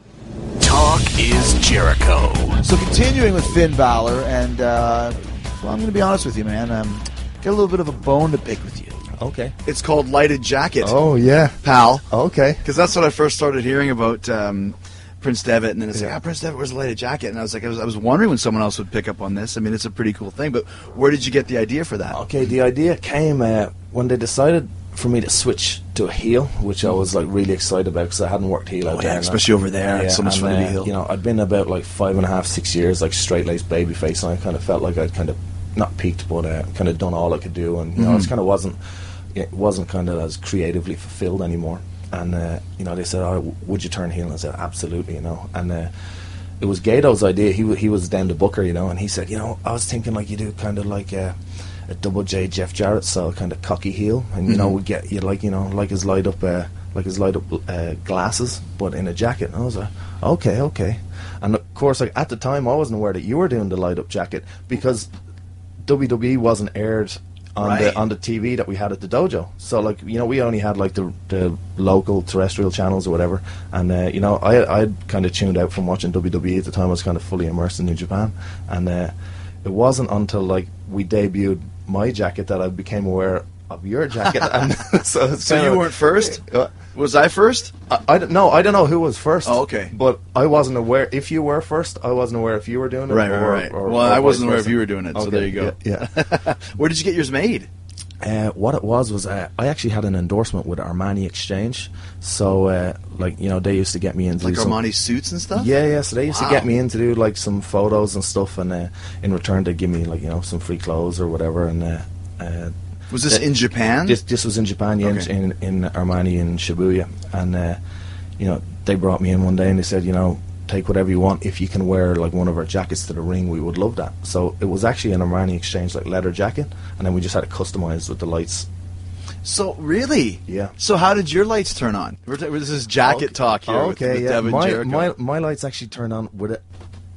Talk is Jericho. So continuing with Finn Balor, and uh, well, I'm going to be honest with you, man. Um, got a little bit of a bone to pick with you. okay. It's called Lighted Jacket, Oh yeah. pal. Okay. Because that's what I first started hearing about um, Prince Devitt, and then it's Yeah. like, ah, Prince Devitt wears a lighted jacket, and I was like, I was, I was wondering when someone else would pick up on this. I mean, it's a pretty cool thing, but where did you get the idea for that? Okay, the idea came uh, when they decided for me to switch to a heel, which I was like really excited about because I hadn't worked heel out Oh, there. yeah, and especially over there. It's so much and, fun to be uh, heel. You know, I'd been about like five and a half, six years like straight laced baby face, and I kind of felt like I'd kind of not peaked, but uh, kind of done all I could do, and you know, Mm-hmm. it kind of wasn't, it wasn't kind of as creatively fulfilled anymore. And uh, you know, they said, "Oh, w- would you turn heel?" And I said, "Absolutely," you know, and. Uh, It was Gato's idea. He w- he was down the booker, you know, and he said, you know, I was thinking like you do kind of like a, a double J Jeff Jarrett style kind of cocky heel, and you know we get you like you know like his light up uh, like his light up uh, glasses, but in a jacket. And I was like, okay, okay. And of course, like at the time, I wasn't aware that you were doing the light up jacket because W W E wasn't aired on Right. the on the T V that we had at the dojo. So like you know we only had like the the local terrestrial channels or whatever, and uh, you know I I kind of tuned out from watching W W E at the time. I was kind of fully immersed in New Japan, and uh, it wasn't until like we debuted my jacket that I became aware of your jacket. And so it's So kinda- you weren't first? Uh, Was I first? I, I don't know. I don't know who was first. Oh, okay. But I wasn't aware. If you were first, I wasn't aware if you were doing it. Right, right, or- right. or- well, or I wasn't vice aware if versa. you were doing it, so Okay, there you go. Yeah. yeah. Where did you get yours made? Uh, what it was was uh, I actually had an endorsement with Armani Exchange, so uh, like you know they used to get me in to Like do some- Armani suits and stuff? Yeah, yeah. So they used Wow. to get me in to do like some photos and stuff, and uh, in return they'd give me like you know some free clothes or whatever. And uh, uh, Was this the- in Japan? This this was in Japan, yeah, Okay. in, in in Armani in Shibuya, and uh, you know they brought me in one day and they said, you know, take whatever you want. If you can wear like one of our jackets to the ring, we would love that. So it was actually an Armani Exchange like leather jacket, and then we just had it customized with the lights. So really? Yeah. So how did your lights turn on? We're t- this is jacket Okay. talk here. with- Okay, with yeah. Devin My, Jericho. my my lights actually turn on with it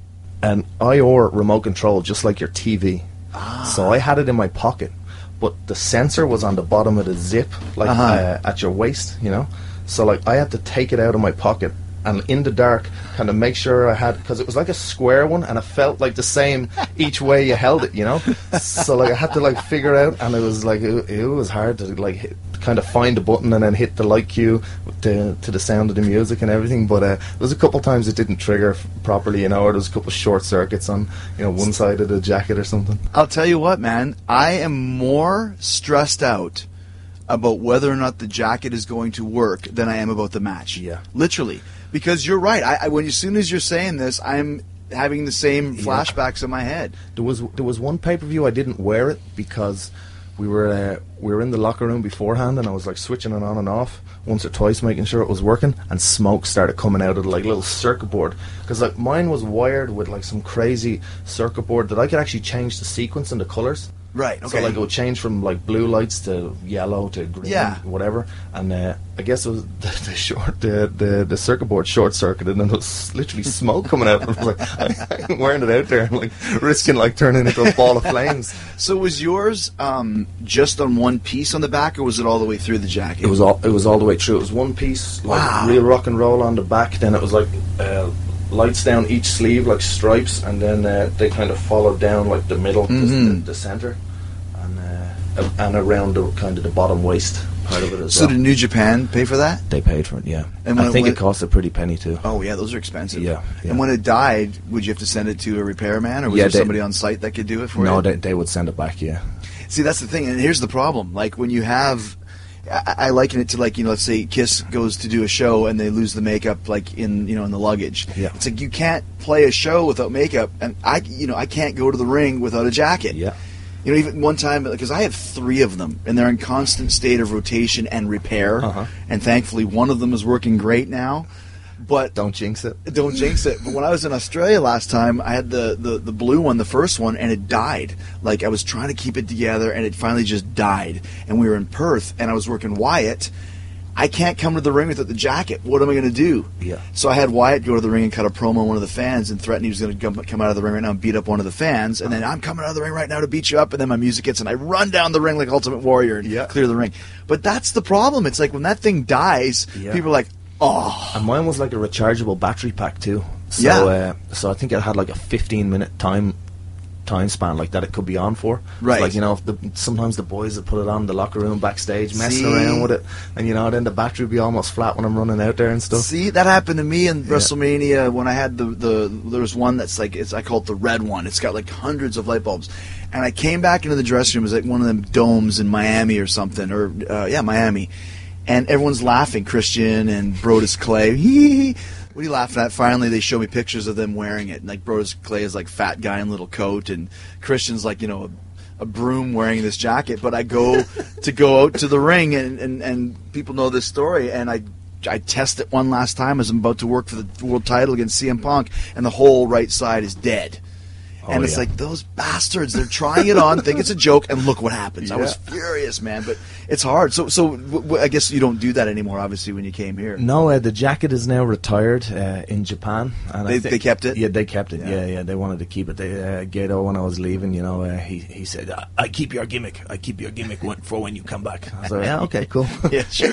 an I O R remote control, just like your T V. Ah. So I had it in my pocket, but the sensor was on the bottom of the zip, like Uh-huh. uh, at your waist, you know. So like I had to take it out of my pocket and in the dark, kind of make sure I had, because it was like a square one, and it felt like the same each way you held it, you know. So like I had to like figure out, and it was like it, it was hard to like hit, kind of find the button and then hit the light cue to to the sound of the music and everything. But uh, there was a couple times it didn't trigger f- properly, you know, or there was a couple of short circuits on, you know, one side of the jacket or something. I'll tell you what, man. I am more stressed out about whether or not the jacket is going to work than I am about the match. Yeah. Literally. Because you're right. I, I when as soon as you're saying this, I'm having the same Yeah. flashbacks in my head. There was there was one pay per view I didn't wear it because we were uh, we were in the locker room beforehand, and I was like switching it on and off once or twice, making sure it was working, and smoke started coming out of the like little circuit board, because like mine was wired with like some crazy circuit board that I could actually change the sequence and the colors. Right. Okay. So like it would change from like blue lights to yellow to green, Yeah. whatever. And uh, I guess it was the, the short the, the the circuit board short circuited, and there was literally smoke coming out. I was like, I, I'm wearing it out there, and like risking like turning into a ball of flames. So was yours um, just on one piece on the back, or was it all the way through the jacket? It was all it was all the way through. It was one piece, like Wow. real rock and roll on the back. Then it was like uh, lights down each sleeve, like stripes, and then uh, they kind of followed down like the middle, Mhm. the, the, the center, and uh, and around the kind of the bottom waist part of it as So well. did New Japan pay for that? They paid for it, yeah. And when I it think went- it cost a pretty penny too. Oh yeah, those are expensive. Yeah, yeah. And when it died, would you have to send it to a repairman, or was Yeah, there they- somebody on site that could do it for No, you? they they would send it back, yeah. See, that's the thing, and here's the problem. Like when you have, I, I liken it to like you know, let's say Kiss goes to do a show and they lose the makeup like in you know in the luggage. Yeah. It's like you can't play a show without makeup, and I you know I can't go to the ring without a jacket. Yeah. You know, even one time, because I have three of them, and they're in constant state of rotation and repair, Uh-huh. and thankfully one of them is working great now. But Don't jinx it. don't jinx it. But when I was in Australia last time, I had the, the, the blue one, the first one, and it died. Like, I was trying to keep it together, and it finally just died. And we were in Perth, and I was working Wyatt. I can't come to the ring without the jacket. What am I going to do? Yeah. So I had Wyatt go to the ring and cut a promo on one of the fans and threaten he was going to come, come out of the ring right now and beat up one of the fans. And then I'm coming out of the ring right now to beat you up. And then my music hits, and I run down the ring like Ultimate Warrior and Yeah. clear the ring. But that's the problem. It's like when that thing dies, Yeah. people are like, oh. And mine was like a rechargeable battery pack too. So, Yeah. uh, so I think it had like a fifteen minute time time span like that it could be on for. Right. Like, you know, if the, sometimes the boys would put it on in the locker room backstage, messing See? around with it, and you know, then the battery would be almost flat when I'm running out there and stuff. See, that happened to me in WrestleMania when I had the, the there was one that's like it's I call it the red one. It's got like hundreds of light bulbs, and I came back into the dressing room. It was like one of them domes in Miami or something, or uh, yeah, Miami, and everyone's laughing. Christian and Brodus Clay. Hee What are you laughing at? Finally, they show me pictures of them wearing it. And like Brodus Clay is like fat guy in little coat, and Christian's like you know a, a broom wearing this jacket. But I go to go out to the ring, and, and, and people know this story, and I. I test it one last time as I'm about to work for the world title against C M Punk, and the whole right side is dead. And Oh, it's yeah. like, those bastards, they're trying it on, think it's a joke, and look what happens. I was Yeah. furious, man, but it's hard. So so w- w- I guess you don't do that anymore, obviously, when you came here. No, uh, the jacket is now retired uh, in Japan. And I They- think- they kept it? Yeah, they kept it. Yeah. Yeah, yeah, they wanted to keep it. They, uh, Gato, when I was leaving, you know, uh, he he said, "I, I keep your gimmick. I keep your gimmick when, for when you come back." I was like, "Yeah, okay, cool." Yeah, sure.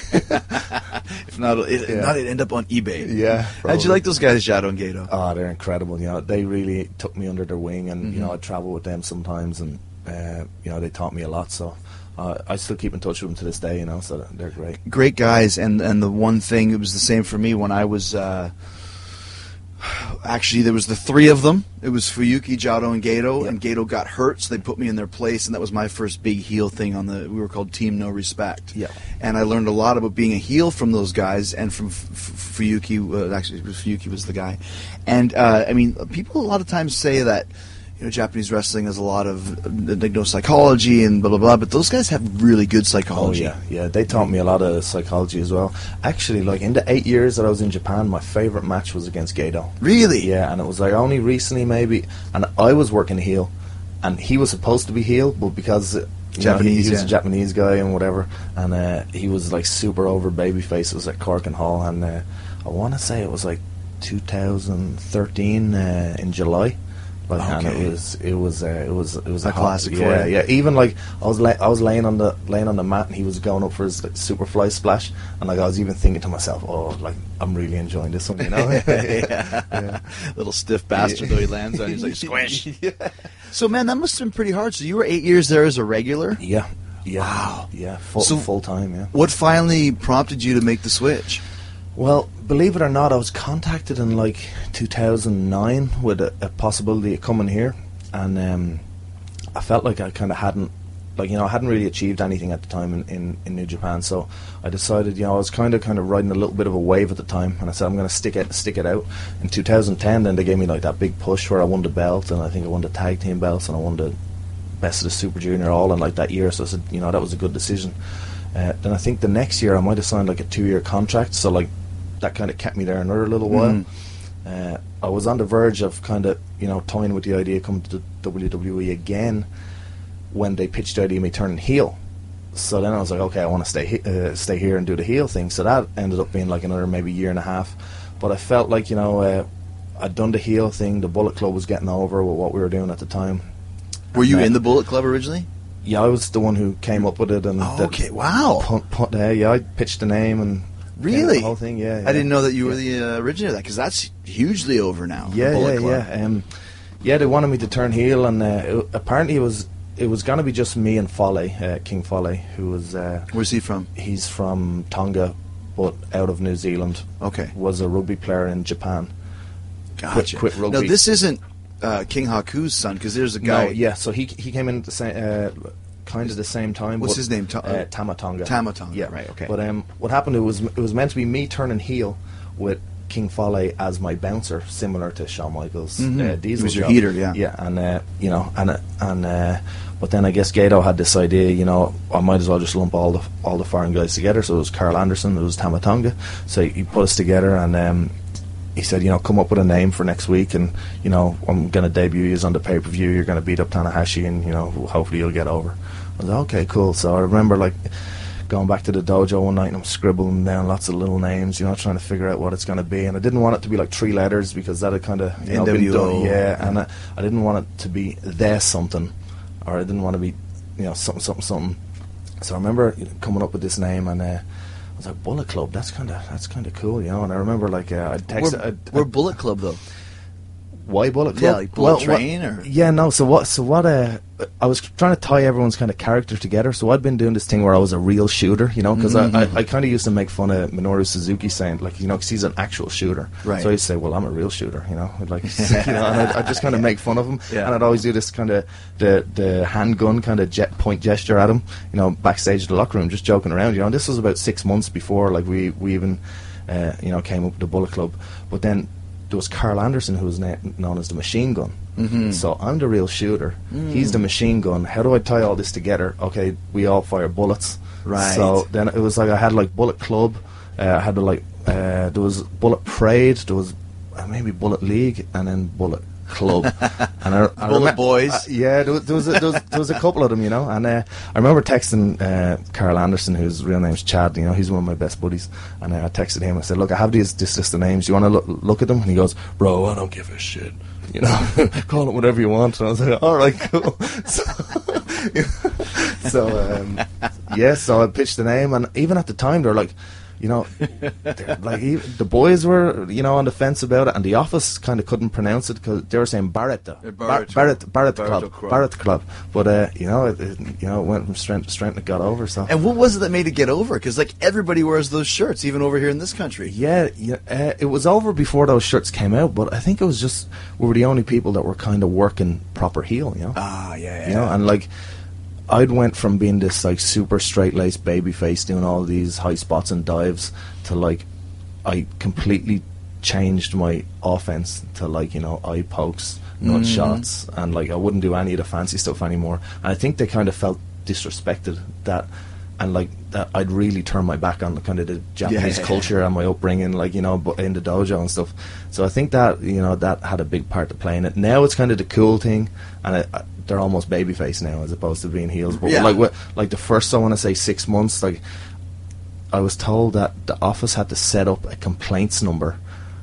If not, it, if Yeah. not, it'd end up on eBay. Yeah, How'd probably. you like those guys, Jado and Gato? Oh, they're incredible. You know, they really took me under their wing, and you know, Mm-hmm. I travel with them sometimes, and uh, you know, they taught me a lot. So uh, I still keep in touch with them to this day. You know, so they're great. Great guys, and and the one thing, it was the same for me when I was uh, Actually, there was the three of them. It was Fuyuki, Jado, and Gato, Yeah. and Gato got hurt, so they put me in their place, and that was my first big heel thing on the. We were called Team No Respect. Yeah. And I learned a lot about being a heel from those guys, and from F- F- Fuyuki. Uh, actually, Fuyuki was the guy, and uh, I mean, people a lot of times say that. You know, Japanese wrestling has a lot of uh, like, no psychology and blah blah blah, but those guys have really good Oh psychology. yeah, yeah. They taught me a lot of psychology as well. Actually, like in the eight years that I was in Japan, my favorite match was against Gato. Really? Yeah, and it was like only recently maybe, and I was working heel, and he was supposed to be heel, but because uh, you Japanese, know, he, he was yeah. a Japanese guy and whatever, and uh, he was like super over babyface. It was at Cork and Hall, and uh, I want to say it was like two thousand thirteen uh, in July. Like, and Okay. it was, it was, uh, it was, it was A hot- classic for Yeah, you. yeah. Even like I was, la- I was laying on the laying on the mat, and he was going up for his like, Superfly splash, and like I was even thinking to myself, oh, like I'm really enjoying this one, you know? yeah. Little stiff bastard though he lands on. He's like squish. yeah. So man, that must have been pretty hard. So you were eight years there as a regular. Yeah, yeah, Wow. yeah, full So- full time, yeah. What finally prompted you to make the switch? Well, believe it or not, I was contacted in like two thousand nine with a, a possibility of coming here, and um, I felt like I kind of hadn't, like you know, I hadn't really achieved anything at the time in, in, in New Japan. So I decided, you know, I was kind of kind of riding a little bit of a wave at the time, and I said I'm going to stick it stick it out. In two thousand ten, then they gave me like that big push where I won the belt, and I think I won the tag team belts, and I won the best of the Super Junior all in like that year. So I said, you know, that was a good decision. Uh, then I think the next year I might have signed like a two year contract. So like. That kind of kept me there another little while. Uh, I was on the verge of kind of, you know, toying with the idea of coming to the W W E again when they pitched the idea of me turning heel. So then I was like, okay, I want to stay he- uh, stay here and do the heel thing. So that ended up being like another maybe year and a half. But I felt like, you know, uh, I'd done the heel thing. The Bullet Club was getting over with what we were doing at the time. Were you Yeah. in the Bullet Club originally? Yeah, I was the one who came up with it. And Oh, the- okay, wow. Put, put, uh, yeah, I pitched the name and Really? the whole thing. Yeah, yeah. I didn't know that you were Yeah. the uh, originator of that, because that's hugely over now. the Yeah, Bullet yeah, Club. yeah. Um, yeah, they wanted me to turn heel, and uh, it, apparently it was it was going to be just me and Foley, uh, King Foley, who was uh, Where's he from? he's from Tonga, but out of New Zealand. Okay. Was a rugby player in Japan. Gotcha. quit rugby. No, this isn't uh, King Haku's son, because there's a guy. No, yeah. So he he came in at the same, uh, kind of the same time. What's but, his name? Ta- uh, Tamatonga. Tamatonga, Yeah, right, okay. But um, what happened? It was it was meant to be me turning heel with King Foley as my bouncer, similar to Shawn Michaels. Mhm. Uh, He Diesel was your job. heater, yeah. Yeah, and uh, you know, and uh, and uh, but then I guess Gato had this idea. You know, I might as well just lump all the all the foreign guys together. So it was Carl Anderson, it was Tamatonga. So he put us together, and um, he said, you know, come up with a name for next week, and you know, I'm going to debut you on the pay per view. You're going to beat up Tanahashi, and you know, hopefully you'll get over. I was like, okay, cool. So I remember like going back to the dojo one night, and I'm scribbling down lots of little names, you know, trying to figure out what it's going to be. And I didn't want it to be like three letters, because that had kind of you know, been N W O. done. Yeah, and I, I didn't want it to be the something, or I didn't want to be, you know, something, something, something. So I remember you know, coming up with this name, and uh, I was like, Bullet Club. That's kind of that's kind of cool, you know. And I remember like uh, I texted. We're, I'd- we're I'd- Bullet Club, though. Why Bullet Club? Yeah, like Bullet what- Train, or- yeah, no. So what? So what? Uh, I was trying to tie everyone's kind of character together. So I'd been doing this thing where I was a real shooter, you know, because Mhm. I, I, I kind of used to make fun of Minoru Suzuki, saying like, you know, 'cause he's an actual shooter. Right. So I'd say, well, I'm a real shooter, you know, I'd like, you know, and I'd, I'd just kind of make fun of him, Yeah. and I'd always do this kind of the the handgun kind of jet point gesture at him, you know, backstage at the locker room, just joking around, you know. And this was about six months before, like we we even, uh, you know, came up with the Bullet Club, but then. There was Carl Anderson, who was na- known as the Machine Gun. Mhm. So I'm the real shooter. He's the Machine Gun. How do I tie all this together? Okay, we all fire bullets. Right. So then it was like I had like Bullet Club. Uh, I had to like uh, there was Bullet Parade. There was uh, maybe Bullet League, and then Bullet Club. and I, I Bullet remem- Boys. uh, yeah, there was there was, a, there was there was a couple of them, you know. And uh, I remember texting uh, Carl Anderson, whose real name's Chad. You know, he's one of my best buddies. And uh, I texted him. I said, "Look, I have these this list of names. You want to look look at them?" And he goes, "Bro, I don't give a shit. You know, call it whatever you want." And I was like, "All right, cool." So, so um, yeah, so I pitched the name, and even at the time, they're like, you know, like even the boys were, you know, on the fence about it, and the office kind of couldn't pronounce it because they were saying Barrett, though. Bar- Barrett, Barrett Club, Club. Barrett Club. But uh, you know, it, it, you know, it went from strength to strength, and it got over. So. And what was it that made it get over? Because like everybody wears those shirts, even over here in this country. Yeah, yeah, uh, it was over before those shirts came out, but I think it was just we were the only people that were kind of working proper heel, you know. Ah, yeah, yeah. You know, and like. I'd went from being this like super straight-laced baby face doing all these high spots and dives to like I completely changed my offense to like, you know, eye pokes, nut Mm. shots, and like I wouldn't do any of the fancy stuff anymore. And I think they kind of felt disrespected that, and like that I'd really turned my back on the kind of the Japanese Yeah, yeah, culture and my upbringing, like, you know, but in the dojo and stuff. So I think that, you know, that had a big part to play in it. Now it's kind of the cool thing, and I, I, they're almost babyface now as opposed to being heels. But Yeah. like what, like the first, I want to say six months, like I was told that the office had to set up a complaints number,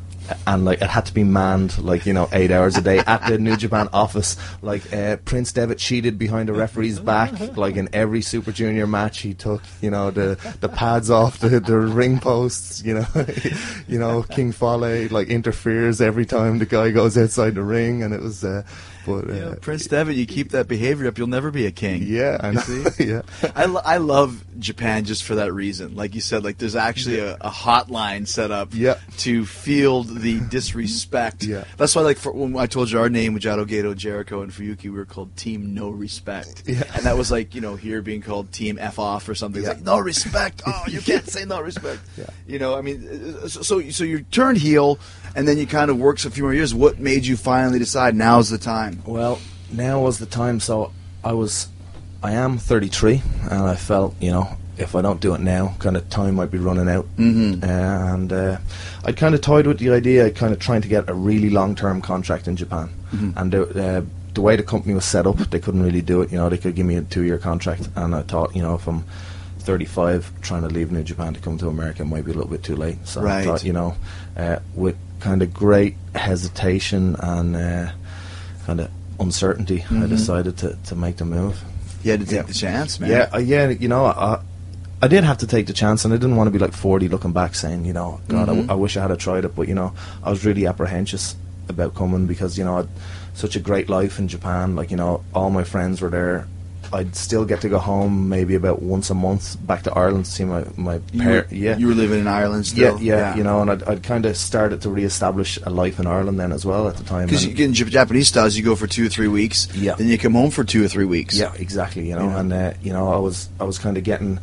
and like it had to be manned, like, you know, eight hours a day at the New Japan office. Like uh, Prince Devitt cheated behind a referee's back, like in every Super Junior match. He took, you know, the the pads off the, the ring posts. You know, you know, King Fale like interferes every time the guy goes outside the ring, and it was. Uh, But, uh, Yeah, Prince Devitt, you keep that behavior up, you'll never be a king. yeah, I You know. see? yeah. I, lo- I love Japan just for that reason. Like you said, like there's actually a, a hotline set up Yeah. to field the disrespect. Yeah. That's why, like, for, when I told you our name with Jado Gato, Jericho, and Fuyuki, we were called Team No Respect. Yeah. And that was like, you know, here being called Team F Off or something. Yeah. It's like, no respect. Oh, you can't say no respect. Yeah. You know, I mean, uh, so, so so you turned heel, and then you kind of worked a few more years. What made you finally decide now's the time? Well, now was the time. So I was, I am thirty-three, and I felt, you know, if I don't do it now, kind of time might be running out. Mm-hmm. Uh, and uh, I'd kind of toyed with the idea, of kind of trying to get a really long-term contract in Japan. Mm-hmm. And the, uh, the way the company was set up, they couldn't really do it. You know, they could give me a two-year contract, and I thought, you know, if I'm thirty-five, trying to leave New Japan to come to America might be a little bit too late. So Right. I thought, you know, uh, with kind of great hesitation and uh, kind of uncertainty, Mm-hmm. I decided to, to make the move. You had to take Yeah. the chance, man. Yeah, uh, yeah, you know, I, I did have to take the chance, and I didn't want to be like forty looking back saying, you know, God, I, w- Mhm. I wish I had tried it, but, you know, I was really apprehensive about coming because, you know, I'd such a great life in Japan, like, you know, all my friends were there. I'd still get to go home maybe about once a month back to Ireland to see my, my You parents. were, Yeah. you were living in Ireland yeah, still? yeah, you know, and I'd, I'd kind of started to re-establish a life in Ireland then as well at the time. Because and- in Jap- Japanese styles, you go for two or three weeks, Yeah. then you come home for two or three weeks. Yeah, exactly. You know, Yeah. and uh, you know, I was I was kind of getting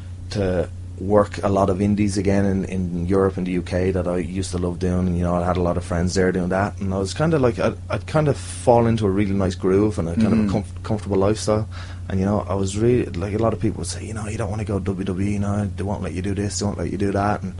to work a lot of indies again in, in Europe and the U K that I used to love doing. And, you know, I had a lot of friends there doing that, and I was kind of like I'd, I'd kind of fall into a really nice groove and a kind Mhm. of a comf- comfortable lifestyle. And, you know, I was really like, a lot of people would say, you know, you don't want to go W W E, you know, they won't let you do this, they won't let you do that, and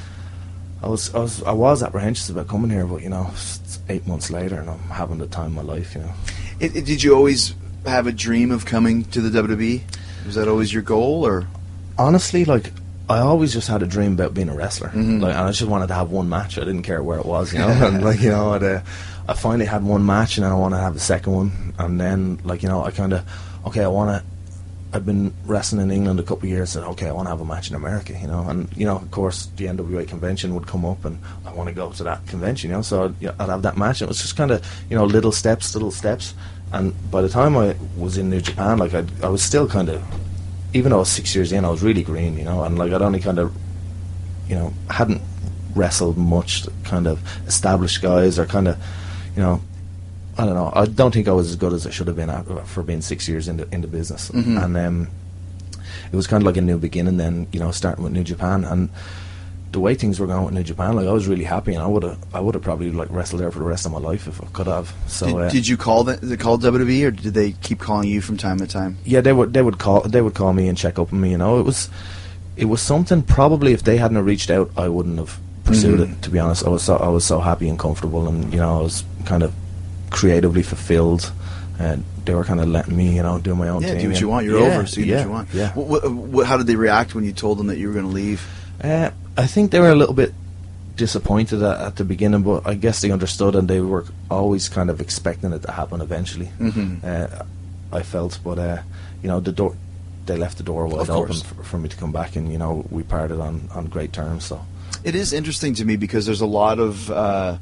I was I was I was apprehensive about coming here, but, you know, it's eight months later and I'm having the time of my life, you know. It, it- did you always have a dream of coming to the W W E? Was that always your goal, or? Honestly, like, I always just had a dream about being a wrestler. Mhm. Like, and I just wanted to have one match. I didn't care where it was, you know. And like, you know, I'd, uh, I finally had one match, and then I want to have a second one. And then, like, you know, I kind of, okay, I want to. I've been wrestling in England a couple of years, and okay, I want to have a match in America, you know. And, you know, of course, the N W A convention would come up, and I want to go to that convention, you know. So I'd, you know, I'd have that match. And it was just kind of, you know, little steps, little steps. And by the time I was in New Japan, like, I'd, I was still kind of, even though I was six years in, I was really green, you know, and like I'd only kind of, you know, hadn't wrestled much, kind of established guys, or kind of, you know, I don't know. I don't think I was as good as I should have been at, for being six years in the in the business, Mhm. and um, it was kind of like a new beginning. Then, you know, starting with New Japan, and the way things were going with New Japan, like I was really happy, and I would have, I would have probably like wrestled there for the rest of my life if I could have. So Did, uh, did you call the, the call W W E, or did they keep calling you from time to time? yeah, they would they would call they would call me and check up on me. You know, it was it was something. Probably if they hadn't have reached out, I wouldn't have pursued Mhm. it. To be honest, I was so I was so happy and comfortable, and, you know, I was kind of creatively fulfilled, and they were kind of letting me, you know, do my own Yeah, thing. do what you and- want. You're yeah, over, so you do yeah, what you want. Yeah. What, what, what, how did they react when you told them that you were going to leave? Uh, I think they were a little bit disappointed at, at the beginning, but I guess they understood, and they were always kind of expecting it to happen eventually. Mhm. Uh, I felt, but uh, you know, the door they left the door wide Of open course. for, for me to come back, and you know we parted on, on great terms. So It is interesting to me because there's a lot of uh,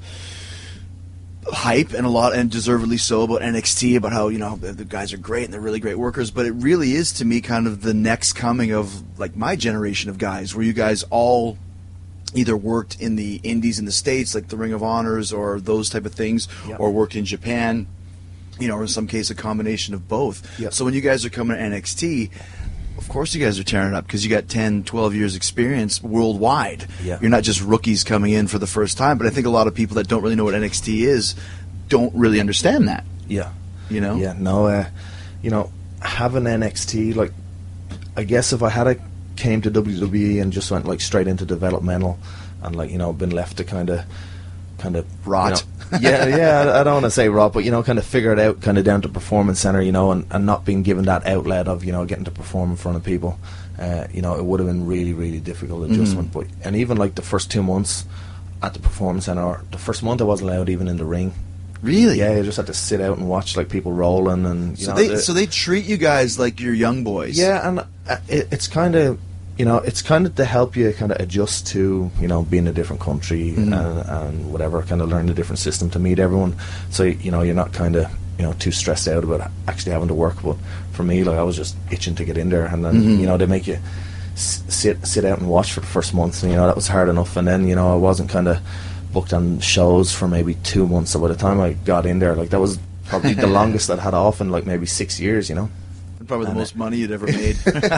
hype and a lot, and deservedly so, about N X T, about how, you know, the, the guys are great and they're really great workers. But it really is, to me, kind of the next coming of like my generation of guys, where you guys all either worked in the indies in the States, like the Ring of Honors or those type of things, Yep. or worked in Japan, you know, or in some case a combination of both. Yep. So when you guys are coming to N X T, of course you guys are tearing it up because you got ten, twelve years experience worldwide. Yeah. You're not just rookies coming in for the first time, but I think a lot of people that don't really know what N X T is don't really understand that, yeah, you know? yeah, no, uh, you know, having N X T, like, I guess if I had a came to W W E and just went like straight into developmental and like you know been left to kind of kind of Rot. you know, yeah yeah I, I don't want to say rot, but you know kind of figure it out kind of down to Performance Center, you know and, and not being given that outlet of you know getting to perform in front of people, uh, you know it would have been really really difficult adjustment. Mm-hmm. But and even like the first two months at the Performance Center, or the first month I wasn't allowed even in the ring. Really? Yeah, you just had to sit out and watch like people rolling, and you So know they the- so they treat you guys like you're young boys. yeah, and uh, it, it's kind of, you know, it's kind of to help you kind of adjust to, you know, being in a different country Mhm. and, and whatever, kind of learn a different system to meet everyone. So, you know, you're not kind of, you know, too stressed out about actually having to work. But for me, like, I was just itching to get in there. And then, Mhm. you know, they make you s- sit sit out and watch for the first month. And, you know, that was hard enough. And then, you know, I wasn't kind of booked on shows for maybe two months. So by the time I got in there, like, that was probably the longest I'd had off in, like, maybe six years, you know. Probably the And most money you'd ever made.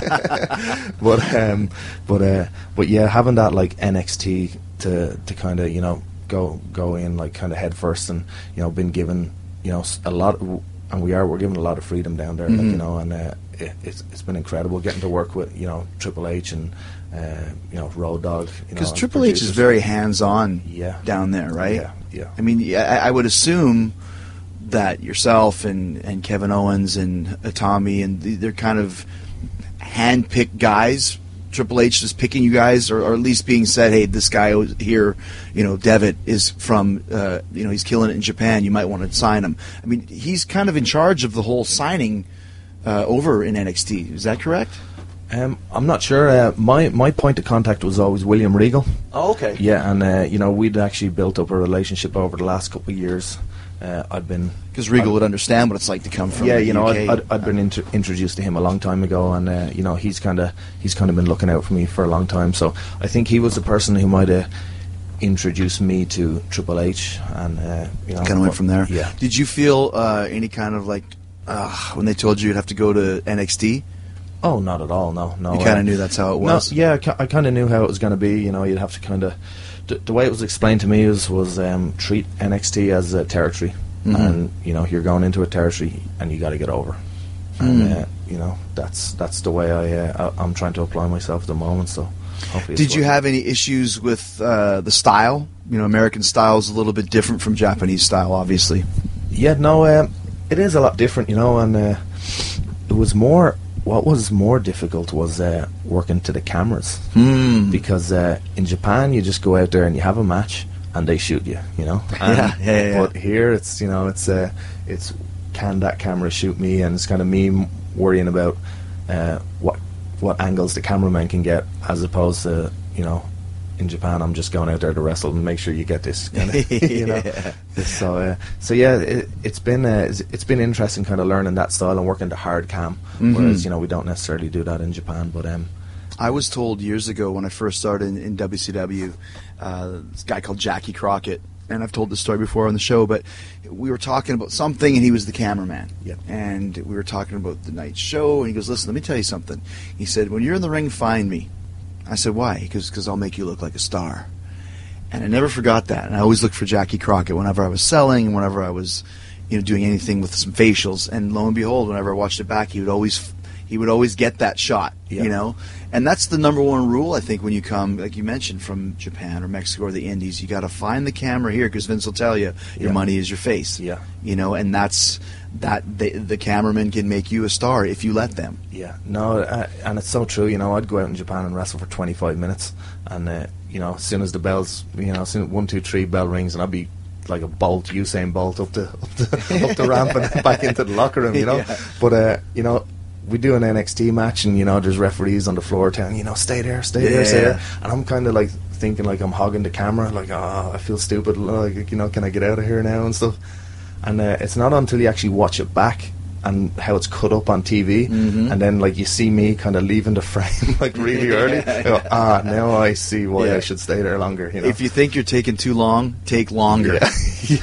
but um, but uh, but yeah, having that like N X T to to kind of you know go go in like kind of head first, and you know been given you know s- a lot, of, and we are we're given a lot of freedom down there, like, Mhm. you know, and uh, it, it's it's been incredible getting to work with you know Triple H and uh, you know Road Dogg, you know, Because and Triple H is producers. very hands-on Yeah. down there, right? Yeah, yeah. I mean, yeah, I, I would assume that yourself and, and Kevin Owens and Tommy, and the, they're kind of hand-picked guys. Triple H is picking you guys, or, or at least being said, hey, this guy was here, you know, Devitt is from, uh, you know, he's killing it in Japan. You might want to sign him. I mean, he's kind of in charge of the whole signing uh, over in N X T. Is that correct? Um, I'm not sure. Uh, my my point of contact was always William Regal. Oh, okay. Yeah, and uh, you know we'd actually built up a relationship over the last couple of years. Uh, I'd been Because Regal would understand what it's like to come from yeah, the you know, U K. I'd, I'd, I'd been intro introduced to him a long time ago, and uh, you know, he's kind of he's kind of been looking out for me for a long time. So I think he was the person who might have introduced me to Triple H, and uh, you know, Kind of went from there. Yeah. Did you feel uh, any kind of like uh, when they told you you'd have to go to N X T? Oh, not at all. No, no. You kind uh, of knew that's how it No, was. yeah, I, ki- I kind of knew how it was going to be. You know, you'd have to kind of the, the way it was explained to me was was um, treat N X T as a territory, Mhm. and you know, you're going into a territory, and you got to get over. And Mm. uh, you know, that's that's the way I, uh, I I'm trying to apply myself at the moment. So, hopefully it's Did you working. have any issues with uh, the style? You know, American style is a little bit different from Japanese style, obviously. Yeah, no, um, it is a lot different, you know, and uh, it was more. What was more difficult was uh, working to the cameras, Hmm. because uh, in Japan you just go out there and you have a match and they shoot you, you know. And, Yeah, yeah, yeah, But here it's you know it's uh, it's can that camera shoot me, and it's kind of me m- worrying about uh, what what angles the cameraman can get, as opposed to you know. In Japan, I'm just going out there to wrestle and make sure you get this, kind of, you know. Yeah. So, uh, so yeah, it, it's been uh, it's, it's been interesting, kind of learning that style and working the hard cam. Mhm. Whereas, you know, we don't necessarily do that in Japan. But um, I was told years ago when I first started in, in W C W, uh, this guy called Jackie Crockett, and I've told this story before on the show, but we were talking about something, and he was the cameraman. Yep. And we were talking about the night show, and he goes, listen, let me tell you something. He said, when you're in the ring, find me. I said, why? He goes, because I'll make you look like a star. And I never forgot that. And I always looked for Jackie Crockett whenever I was selling, whenever I was, you know, doing anything with some facials. And lo and behold, whenever I watched it back, he would always, he would always get that shot. Yeah. You know, and that's the number one rule, I think, when you come, like you mentioned, from Japan or Mexico or the Indies. You got to find the camera here, because Vince will tell you your Yeah. money is your face. Yeah. You know, and that's that. The, the cameraman can make you a star if you let them. yeah, no, uh, and it's so true. You know, I'd go out in Japan and wrestle for twenty-five minutes, and uh, you know, as soon as the bells, you know, as soon as one, two, three bell rings, and I'd be like a bolt, Usain Bolt, up the up the, up the ramp and back into the locker room. You know, Yeah. but uh, you know. we do an N X T match, and you know, there's referees on the floor telling you know, stay there, stay yeah. there, stay there, and I'm kind of like thinking like I'm hogging the camera, like, oh, I feel stupid, like, you know, can I get out of here now and stuff. And uh, it's not until you actually watch it back and how it's cut up on T V, mm-hmm. and then like you see me kind of leaving the frame like really early. yeah, go, ah, now I see why yeah. I should stay there longer. You know? If you think you're taking too long, take longer. Yeah.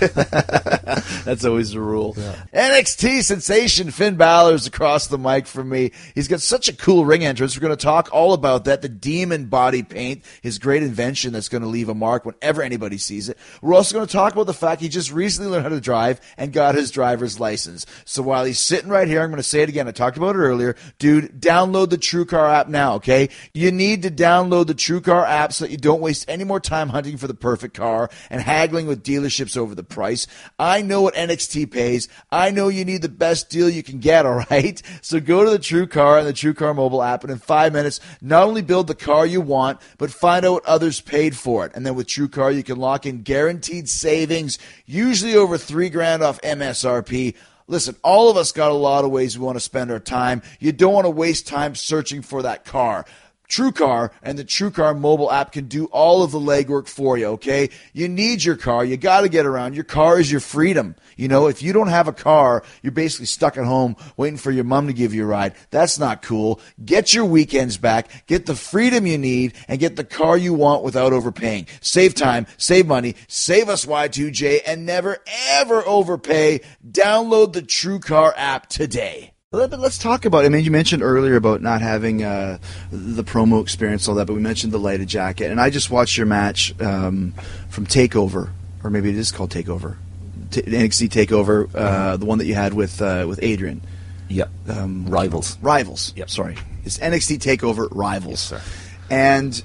yeah. That's always the rule. Yeah. N X T sensation Finn Balor's across the mic from me. He's got such a cool ring entrance. We're going to talk all about that. The demon body paint, his great invention that's going to leave a mark whenever anybody sees it. We're also going to talk about the fact he just recently learned how to drive and got his driver's license. So while he's sitting right here, I'm going to say it again. I talked about it earlier. Dude, download the TrueCar app now, okay? You need to download the TrueCar app so that you don't waste any more time hunting for the perfect car and haggling with dealerships over the price. I know what N X T pays. I know you need the best deal you can get, all right? So go to the TrueCar and the TrueCar mobile app, and in five minutes, not only build the car you want, but find out what others paid for it. And then with TrueCar, you can lock in guaranteed savings, usually over three grand off M S R P. Listen, all of us got a lot of ways we want to spend our time. You don't want to waste time searching for that car. TrueCar and the TrueCar mobile app can do all of the legwork for you, okay? You need your car. You got to get around. Your car is your freedom. You know, if you don't have a car, you're basically stuck at home waiting for your mom to give you a ride. That's not cool. Get your weekends back. Get the freedom you need and get the car you want without overpaying. Save time, save money, save us Y two J, and never, ever overpay. Download the TrueCar app today. But let's talk about, I mean, you mentioned earlier about not having uh, the promo experience, all that, but we mentioned the lighted jacket. And I just watched your match um, from TakeOver, or maybe it is called TakeOver, T- N X T TakeOver, uh, uh-huh. the one that you had with uh, with Adrian. Yep. Um, Rivals. Rivals. Yep. Sorry. It's N X T TakeOver Rivals. Yes, sir. And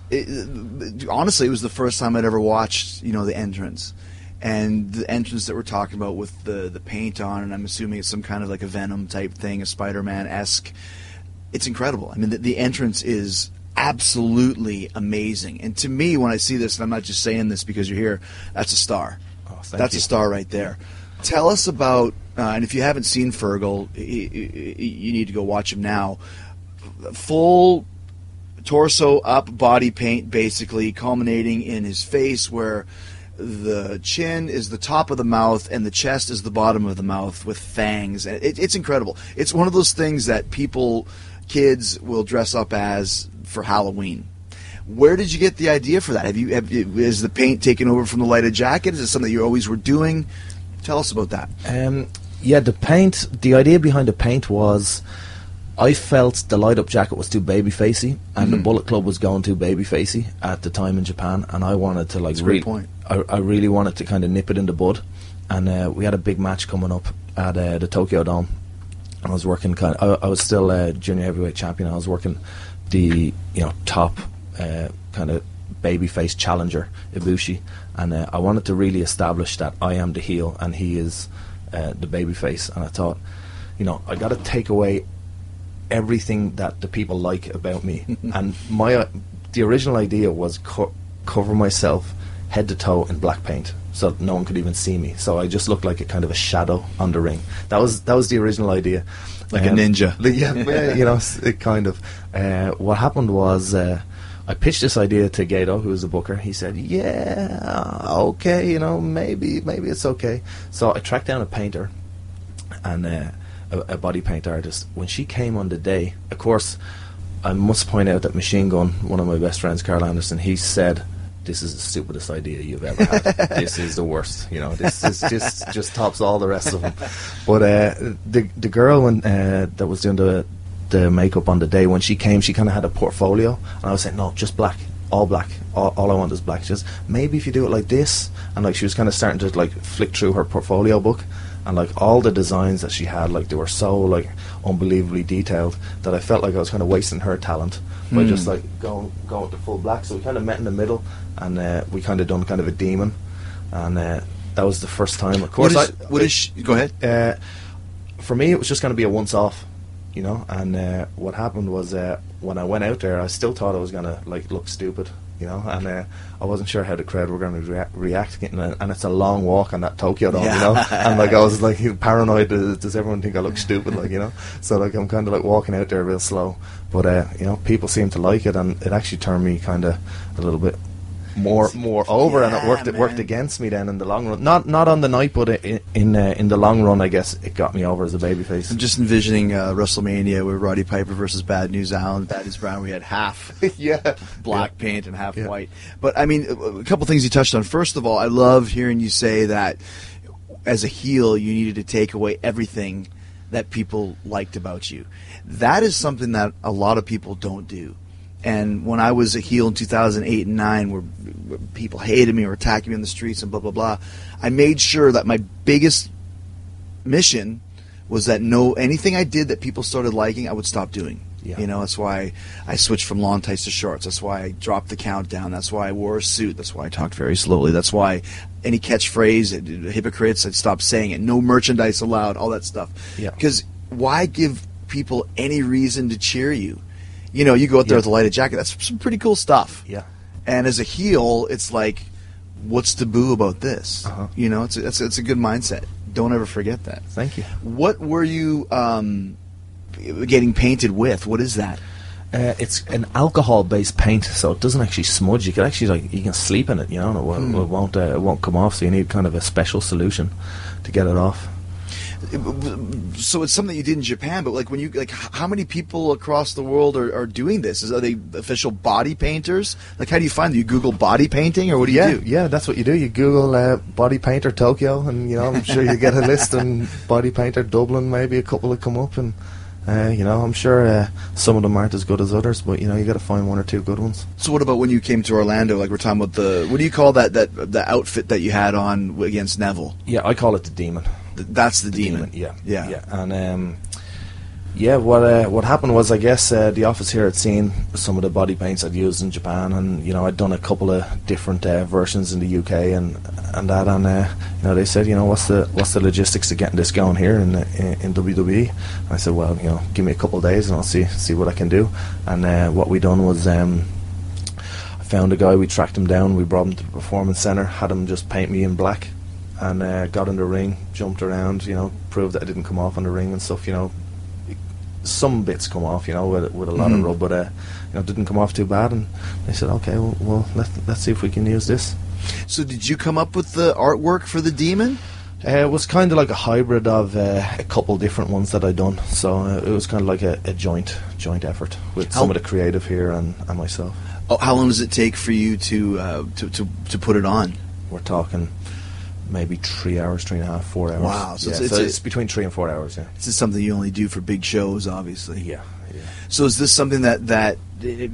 it, honestly, it was the first time I'd ever watched, you know, the entrance. And the entrance that we're talking about with the, the paint on, and I'm assuming it's some kind of like a Venom type thing, a Spider-Man-esque. It's incredible. I mean, the, the entrance is absolutely amazing. And to me, when I see this, and I'm not just saying this because you're here, that's a star. Oh, that's you. a star right there. Tell us about, uh, and if you haven't seen Fergal, you, you need to go watch him now. Full torso up body paint, basically, culminating in his face where the chin is the top of the mouth and the chest is the bottom of the mouth with fangs. It, it's incredible. It's one of those things that people, kids, will dress up as for Halloween. Where did you get the idea for that? Have you, have you is the paint taken over from the lighted jacket? Is it something you always were doing? Tell us about that. Um, yeah, the paint. The idea behind the paint was, I felt the light-up jacket was too baby-facey, and mm-hmm. the Bullet Club was going too baby-facey at the time in Japan, and I wanted to like. That's a great point. I, I really wanted to kind of nip it in the bud, and uh, we had a big match coming up at uh, the Tokyo Dome, and I was working kind of, I, I was still a junior heavyweight champion. I was working the you know top uh, kind of babyface challenger Ibushi, and uh, I wanted to really establish that I am the heel and he is uh, the babyface, and I thought, you know, I got to take away everything that the people like about me, and my uh, the original idea was co- cover myself head to toe in black paint so that no one could even see me, so I just looked like a kind of a shadow on the ring. That was that was the original idea, like um, a ninja. Yeah, yeah, you know, it kind of. Uh, what happened was uh, I pitched this idea to Gato, who was the booker. He said, "Yeah, okay, you know, maybe maybe it's okay." So I tracked down a painter and uh, a, a body paint artist. When she came on the day, of course, I must point out that Machine Gun, one of my best friends, Carl Anderson, he said, "This is the stupidest idea you've ever had. This is the worst. You know, this is just just tops all the rest of them." But uh, the the girl when, uh, that was doing the the makeup on the day, when she came, she kind of had a portfolio, and I was saying, "No, just black, all black. All, all I want is black. Just maybe if you do it like this." And like she was kind of starting to like flick through her portfolio book, and like all the designs that she had, like they were so like unbelievably detailed that I felt like I was kind of wasting her talent by mm. just like going going with the full black. So we kind of met in the middle, and uh, we kind of done kind of a demon, and uh, that was the first time. Of course, what is, I, what is she, go ahead. Uh, for me, it was just going to be a once-off, you know. And uh, what happened was uh, when I went out there, I still thought I was going to like look stupid you know, and uh, I wasn't sure how the crowd were going to rea- react, getting a, and it's a long walk on that Tokyo Dome, Yeah. you know, and like I was like paranoid, does, does everyone think I look stupid, like, you know, so like I'm kind of like walking out there real slow, but uh, you know, people seem to like it, and it actually turned me kind of a little bit more more over, Yeah, and it worked it worked man. against me then in the long run. Not not on the night, but in in, uh, in the long run, I guess it got me over as a babyface. I'm just envisioning uh, WrestleMania with Roddy Piper versus Bad News Allen. Bad News Brown, we had half yeah, black yeah. paint and half Yeah. white. But I mean, a, a couple things you touched on. First of all, I love hearing you say that as a heel, you needed to take away everything that people liked about you. That is something that a lot of people don't do. And when I was a heel in two thousand eight and nine, where, where people hated me or attacking me on the streets and blah, blah, blah, I made sure that my biggest mission was that no anything I did that people started liking, I would stop doing. Yeah. You know, that's why I switched from long tights to shorts. That's why I dropped the countdown. That's why I wore a suit. That's why I talked very slowly. That's why any catchphrase, hypocrites, I'd stop saying it. No merchandise allowed, all that stuff. Yeah. Because why give people any reason to cheer you? You know, you go out there Yeah. with a lighted jacket. That's some pretty cool stuff. Yeah. And as a heel, it's like, what's taboo about this? Uh-huh. You know, it's a, it's, a, it's a good mindset. Don't ever forget that. Thank you. What were you um, getting painted with? What is that? Uh, it's an alcohol-based paint, so it doesn't actually smudge. You can actually like you can sleep in it, you know, and it, won't, Mm. it won't uh, it won't come off. So you need kind of a special solution to get it off. So it's something you did in Japan, but like when you like, h- how many people across the world are, are doing this? Is, are they official body painters? Like, how do you find them? You Google body painting, or what do you yeah, do? yeah, that's what you do. You Google uh, body painter Tokyo, and you know, I'm sure you get a list. And body painter Dublin, maybe a couple that come up, and uh, you know, I'm sure uh, some of them aren't as good as others, but you know, you got to find one or two good ones. So what about when you came to Orlando? Like we're talking about the what do you call that that the outfit that you had on against Neville? Yeah, I call it the demon. Th- That's the, demon. Yeah, yeah, yeah, and um, yeah. What uh, what happened was, I guess uh, the office here had seen some of the body paints I'd used in Japan, and you know, I'd done a couple of different uh, versions in the U K and and that, and uh, you know, they said, you know, what's the what's the logistics of getting this going here in in, in W W E? And I said, well, you know, give me a couple of days and I'll see see what I can do. And uh, what we done was. Um, I found a guy, we tracked him down, we brought him to the Performance Centre, had him just paint me in black, and uh, got in the ring, jumped around, you know, proved that I didn't come off on the ring and stuff, you know. Some bits come off, you know, with, with a lot Mhm. of rub, but uh, you know, didn't come off too bad. And they said, okay, well, well let, let's see if we can use this. So did you come up with the artwork for the demon? Uh, it was kind of like a hybrid of uh, a couple different ones that I'd done. So uh, it was kind of like a, a joint joint effort with How- some of the creative here and, and myself. Oh, how long does it take for you to uh, to, to to put it on? We're talking maybe three hours, three and a half, four hours. Wow, so Yeah, it's- so it's it's, a- between three and four hours, yeah. This is something you only do for big shows, obviously. Yeah, yeah. So is this something that that it,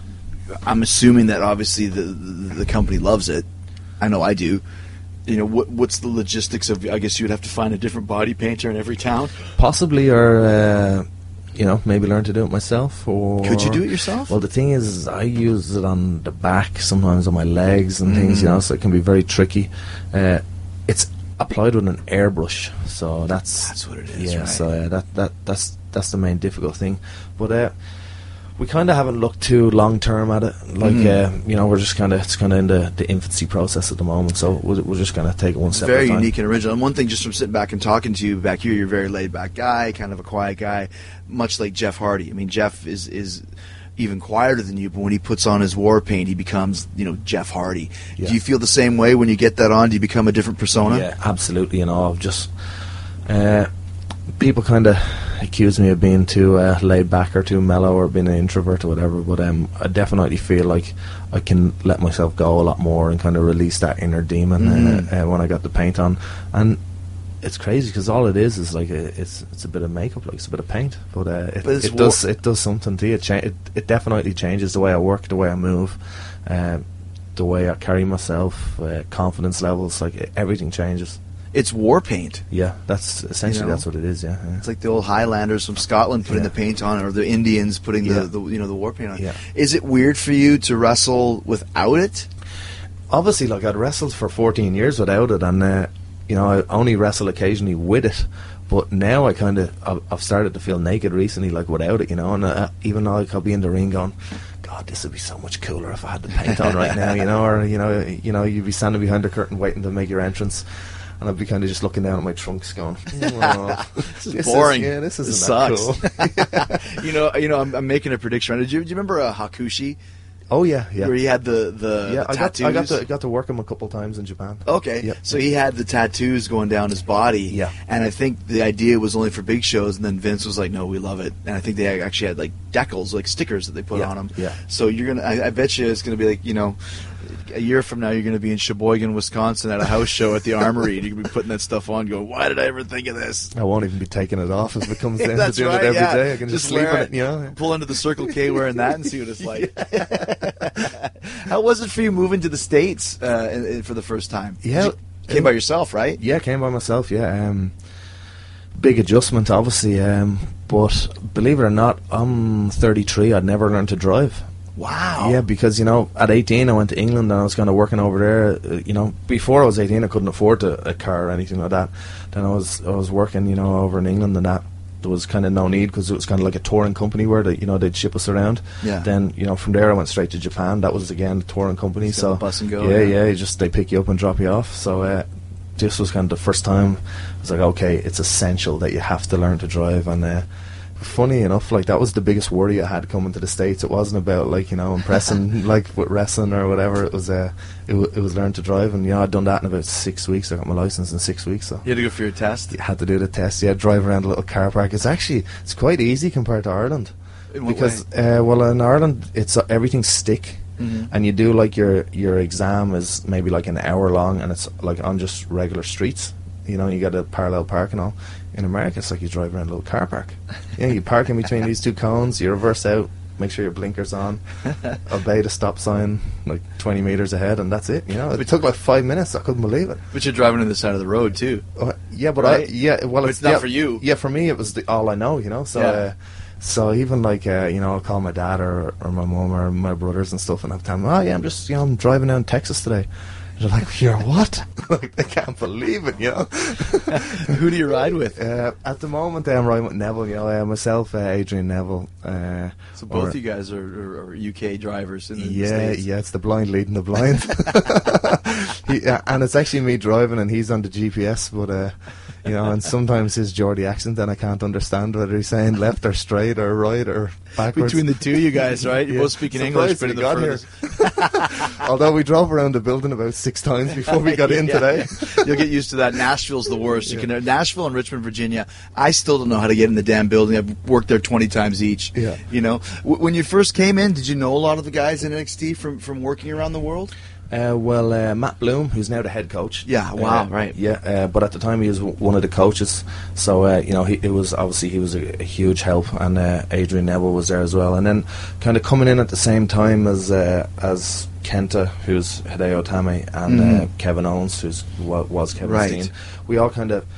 I'm assuming that obviously the, the the company loves it. I know I do. You know, what what's the logistics of? I guess you would have to find a different body painter in every town. Possibly, or uh, you know, maybe learn to do it myself. Or Could you do it yourself? Well, the thing is, I use it on the back, sometimes on my legs and things. You know, so it can be very tricky. Uh, it's applied with an airbrush, so that's That's what it is, Yeah, right? so uh, that that that's that's the main difficult thing. But uh, we kind of haven't looked too long term at it. Like Mhm. uh, you know, we're just kind of it's kind of in the, the infancy process at the moment. So we're, we're just going to take it one It's step. very at a time. unique and original. And one thing, just from sitting back and talking to you back here, you're a very laid back guy, kind of a quiet guy, much like Jeff Hardy. I mean, Jeff is is even quieter than you, but when he puts on his war paint, he becomes, you know, Jeff Hardy. Yeah. Do you feel the same way when you get that on? Do you become a different persona? Yeah, absolutely. You know, I've just uh, people kind of accuse me of being too uh, laid back or too mellow or being an introvert or whatever. But um, I definitely feel like I can let myself go a lot more and kind of release that inner demon Mhm. uh, uh, when I got the paint on. And it's crazy because all it is is like a, it's it's a bit of makeup, like it's a bit of paint, but uh, it, But it's it does it does something to you. It, cha- it it definitely changes the way I work, the way I move, uh, the way I carry myself, uh, confidence levels. Like e- everything changes. It's war paint. Yeah, that's essentially You know? that's what it is. Yeah, yeah. It's like the old Highlanders from Scotland putting Yeah. the paint on, or the Indians putting Yeah. the, the you know the war paint on. Yeah. Is it weird for you to wrestle without it? Obviously, like I'd wrestled for fourteen years without it, and uh, you know I only wrestle occasionally with it. But now I kind of I've, I've started to feel naked recently, like without it, you know. And uh, even though like, I'll be in the ring going, God, God, this would be so much cooler if I had the paint on right now, you know, or you know, you know, you'd be standing behind the curtain waiting to make your entrance, and I'd be kind of just looking down at my trunks, going, oh, "This is this boring. Is, yeah, this isn't this that sucks." cool. you know, you know, I'm, I'm making a prediction. Did you, do you remember uh, Hakushi? Oh yeah, yeah. Where he had the the, yeah, the I got, tattoos. I got to got to work him a couple of times in Japan. Okay, yep. So he had the tattoos going down his body. Yeah, and I think the idea was only for big shows, and then Vince was like, "No, we love it." And I think they actually had like decals, like stickers that they put yeah. on them. Yeah. So you're gonna, I, I bet you it's gonna be like, you know, a year from now you're gonna be in Sheboygan, Wisconsin, at a house show at the Armory, and you're gonna be putting that stuff on, going, "Why did I ever think of this?" I won't even be taking it off if it comes down That's to doing right, it every yeah. day. I can just, Just sleep wear in it, it, you know. Pull into the Circle K wearing that and see what it's like. How was it for you moving to the States uh, in, in, for the first time? Yeah, you came by yourself, right? Yeah, came by myself. Yeah, um, big adjustment, obviously. Um, but believe it or not, I'm thirty-three. I'd never learned to drive. Wow. Yeah, because you know, at eighteen, I went to England and I was kind of working over there. Uh, you know, before I was eighteen, I couldn't afford a, a car or anything like that. Then I was I was working, you know, over in England, and that there was kind of no need because it was kind of like a touring company where they, you know, they'd ship us around. Yeah. Then you know, from there I went straight to Japan. That was again a touring company. Just So bus and go. Yeah, yeah, yeah. You just they pick you up and drop you off. So uh, this was kind of the first time I was like, okay, it's essential that you have to learn to drive. And uh, funny enough, like that was the biggest worry I had coming to the States. It wasn't about like, you know, impressing like with wrestling or whatever. It was uh, it, w- it was learn to drive, and you know, I'd done that in about six weeks. I got my license in six weeks. So you had to go for your test. you had to do the test. Yeah, drive around a little car park. It's actually it's quite easy compared to Ireland. In what Because uh, well, in Ireland it's uh, everything's stick. Mm-hmm. And you do like your your exam is maybe like an hour long, and it's like on just regular streets. You know, you got a parallel park and all. In America, it's like you drive around a little car park. You know, you park in between these two cones, you reverse out, make sure your blinker's on, obey the stop sign like twenty meters ahead, and that's it. You know, it took like five minutes. I couldn't believe it. But you're driving to the side of the road too. Uh, yeah, but Right? I, yeah, well, But it's, it's not yeah, for you. Yeah, for me, it was the, all I know. You know, so. Yeah. Uh, So even like uh, you know, I'll call my dad or, or my mum or my brothers and stuff, and I'll tell them, oh yeah, I'm just you know I'm driving down Texas today. They're like, you're what? Like they can't believe it, you know. Who do you ride with? Uh, at the moment, I'm riding with Neville. You know, uh, myself, uh, Adrian Neville. Uh, So both or- you guys are, are, are U K drivers in the yeah, States. yeah, it's the blind leading the blind. he, uh, and it's actually me driving, and he's on the G P S. But uh, you know, and sometimes his Geordie accent, and I can't understand whether he's saying left or straight or right or backwards. Between the two of you guys, right? You're Yeah. both speaking Surprised English, but we in the got furthest. Although we drove around the building about six times before we got in Yeah. today. You'll get used to that. Nashville's the worst. You can Nashville and Richmond, Virginia. I still don't know how to get in the damn building. I've worked there twenty times each. Yeah. You know, w- when you first came in, did you know a lot of the guys in N X T from from working around the world? Uh, well, uh, Matt Bloom, who's now the head coach. Yeah, wow, Uh, right. Yeah, uh, but at the time he was w- one of the coaches, so uh, you know he it was obviously he was a, a huge help, and uh, Adrian Neville was there as well, and then kind of coming in at the same time as uh, as Kenta, who's Hideo Itami, and uh, Mhm. Kevin Owens, who's wa- was Kevin Right. Steen. We all kind of,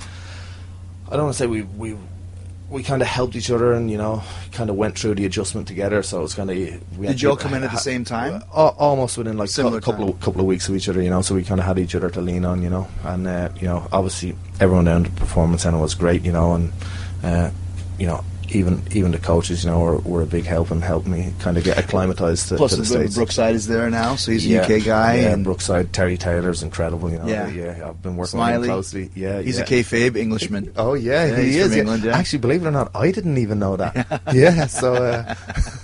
I don't want to say we we. We kind of helped each other, and you know, kind of went through the adjustment together. So it was kind of. Did you all come in at the same time? Uh, almost within like a Similar couple time. of, couple of weeks of each other, you know. So we kind of had each other to lean on, you know. And uh, you know, obviously everyone down at the performance center was great, you know, and uh, you know, even even the coaches, you know, were, were a big help and helped me kind of get acclimatized to, Plus, to the the States. Brookside is there now, so he's a yeah, U K guy. yeah, and Brookside, Terry Taylor's incredible, you know. Yeah. yeah, I've been working Smiley. with him closely. Yeah, he's yeah. a kayfabe Englishman. Oh yeah, Yeah, he he's is. from yeah. England, yeah. Actually, believe it or not, I didn't even know that. yeah, so uh,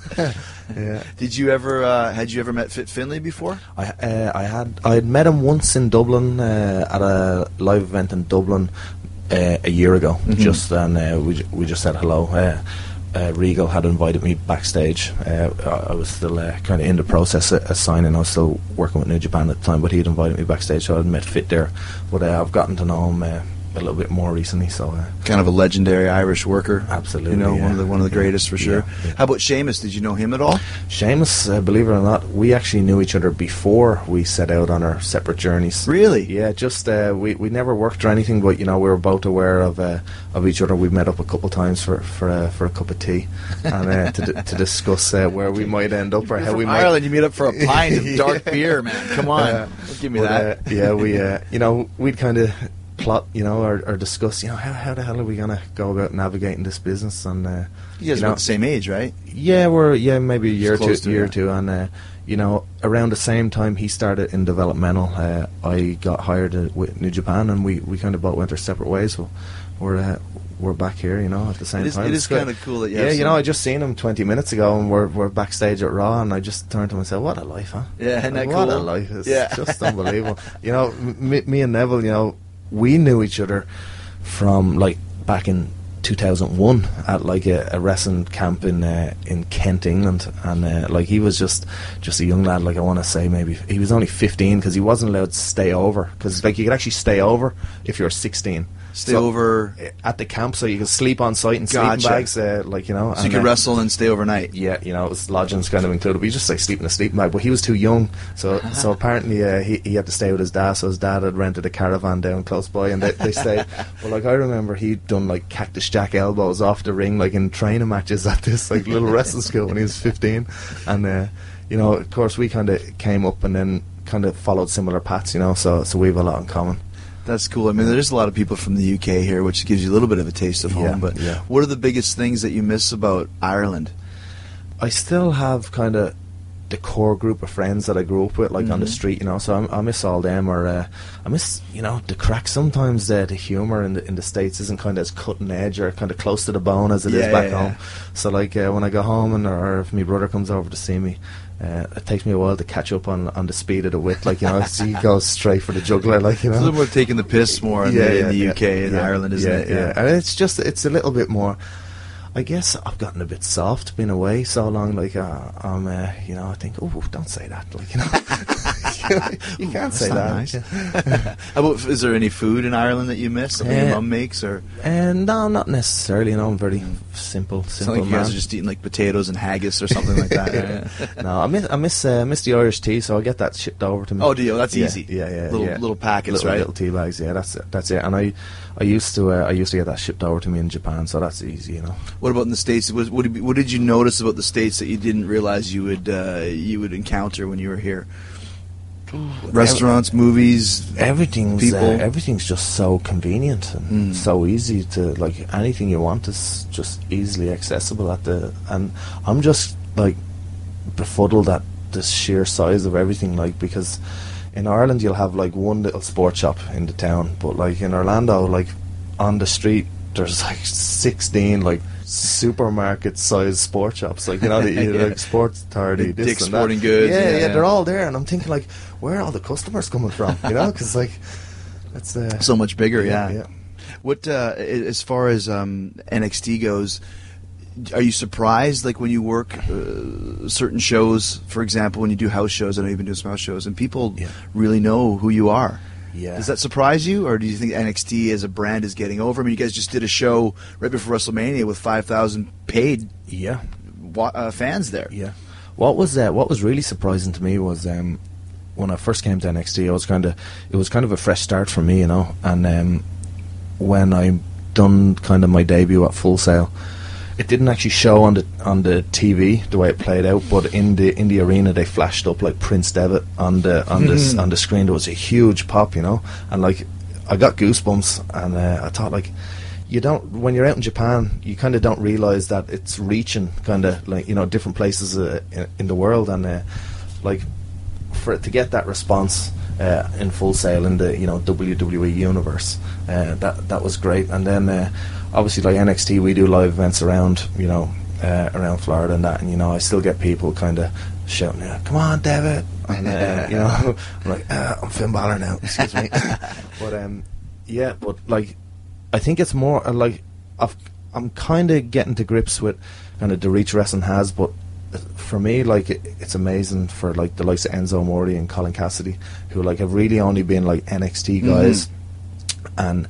yeah. Did you ever? Uh, had you ever met Fit Finlay before? I uh, I had I had met him once in Dublin uh, at a live event in Dublin uh, a year ago. Mm-hmm. Just and uh, we ju- we just said hello. Uh, uh, Regal had invited me backstage. Uh, I, I was still uh, kind of in the process of, of signing. I was still working with New Japan at the time, but he'd invited me backstage, so I'd met Fit there. But uh, I've gotten to know him uh, a little bit more recently. So uh, Kind of a legendary Irish worker. Absolutely, You know, yeah. one of the one of the greatest for sure. Yeah, yeah. How about Sheamus? Did you know him at all? Sheamus, uh, believe it or not, we actually knew each other before we set out on our separate journeys. Really? Yeah, just uh, we we never worked or anything, but you know we were both aware of uh, of each other. We met up a couple of times for for uh, for a cup of tea and uh, to d- to discuss uh, where we might end up or You're how from we might. Ireland, you meet up for a pint of dark Yeah. beer, man. Come on, Uh, Don't give me but, that. Uh, yeah, we uh, you know we'd kind of plot, you know, or, or discuss, you know, how, how the hell are we going to go about navigating this business? And uh, you guys you are know, about the same age, right? Yeah, we're yeah maybe a year or close two, to, year yeah. or two, and uh, you know, around the same time he started in developmental, uh, I got hired uh, with New Japan, and we, we kind of both went our separate ways. So we're uh, we're back here, you know, at the same It is, time. it It's is good. kind of cool that you Yeah, have you know, some- I just seen him twenty minutes ago, and we're we're backstage at Raw, and I just turned to him and said, "What a life, huh? Yeah, isn't that what cool? a life! It's Yeah. just unbelievable." You know, m- me, me and Neville, you know, we knew each other from like back in two thousand one at like a, a wrestling camp in uh, in Kent, England, and uh, like he was just just a young lad. Like I want to say maybe he was only fifteen because he wasn't allowed to stay over, because like you could actually stay over if you're sixteen. Stay So, over at the camp, so you could sleep on site in Gotcha. sleeping bags, uh, like you know. so you and, could uh, wrestle and stay overnight. Yeah, you know, it was lodgings kind of included. We just like sleep in a sleeping bag, but he was too young, so so apparently uh, he he had to stay with his dad. So his dad had rented a caravan down close by, and they, they stayed. But like I remember, he'd done like Cactus Jack elbows off the ring, like in training matches at this like little wrestling school when he was fifteen, and uh, you know, of course, we kind of came up and then kind of followed similar paths, you know. So so we have a lot in common. That's cool. I mean, there's a lot of people from the U K here, which gives you a little bit of a taste of home. Yeah, But yeah. what are the biggest things that you miss about Ireland? I still have kind of the core group of friends that I grew up with, like on the Mhm. street, you know. So I, I miss all them, or uh, I miss, you know, the crack. Sometimes uh, the humour in the in the States isn't kind of as cutting edge or kind of close to the bone as it is Yeah, back yeah, home. So like uh, when I go home, and or if my brother comes over to see me, uh, it takes me a while to catch up on on the speed of the wit. Like, you know, so he goes straight for the juggler, like, you know. It's a little more taking the piss more in, the, in the U K and yeah, Ireland, isn't yeah, it? Yeah, and it's just it's a little bit more. I guess I've gotten a bit soft, been away so long. Like uh, I'm, uh, you know, I think, oh, don't say that. Like, you know, you can't say not that. nice. How about, is there any food in Ireland that you miss? Something Uh, your mum makes, or And no, not necessarily. You know, I'm very simple, it's simple not like you man. guys are just eating like potatoes and haggis or something like that? right? No, I miss I miss uh, miss the Irish tea, so I get that shipped over to me. Oh, do you? That's Yeah, easy. Yeah, yeah, Little yeah. little packets, little, right? Little tea bags. Yeah, that's it. That's it. And I, I used to uh, I used to get that shipped over to me in Japan, so that's easy. You know. What about in the States? Was, what, did, you- what did you notice about the States that you didn't realize you would uh, you would encounter when you were here? Restaurants, movies, Everything's people. uh, everything's just so convenient and Mm. so easy to, like, anything you want is just easily accessible at the, and I'm just like befuddled at the sheer size of everything, like, because in Ireland you'll have like one little sports shop in the town, but like in Orlando, like on the street there's like sixteen like supermarket sized sports shops, like, you know, the, Yeah. like Sports Authority, Like this Dick's and that. Sporting Goods, yeah, yeah, yeah, yeah. they're all there, and I'm thinking, like, where are all the customers coming from? You know, because like that's uh, so much bigger. Yeah. yeah. What uh, a- as far as um, N X T goes, are you surprised, like when you work uh, certain shows, for example, when you do house shows? I know you've been doing some house shows, and people Yeah. really know who you are. Yeah. Does that surprise you, or do you think N X T as a brand is getting over? I mean, you guys just did a show right before WrestleMania with five thousand paid Yeah. wa- uh, fans there. Yeah. What was uh, what was really surprising to me was um, when I first came to N X T, I was kind of it was kind of a fresh start for me, you know. And um, when I done kind of my debut at Full Sail, it didn't actually show on the on the T V the way it played out, but in the in the arena they flashed up like Prince Devitt on the on this on the screen. There was a huge pop, you know, and like I got goosebumps, and uh, I thought, like, you don't, when you're out in Japan, you kind of don't realize that it's reaching kind of like, you know, different places uh, in, in the world, and uh, like for it to get that response uh, in Full Sail in the, you know, W W E universe, uh, that that was great. And then uh, obviously, like N X T, we do live events around, you know, uh, around Florida and that, and you know, I still get people kind of shouting, yeah, "Come on, David!" And uh, you know, I'm like, uh, "I'm Finn Balor now." Excuse me, but um, yeah, but like, I think it's more uh, like I've, I'm kind of getting to grips with kind of the reach wrestling has, but for me, like, it, it's amazing for like the likes of Enzo Amore and Colin Cassidy, who like have really only been like N X T guys, mm-hmm. and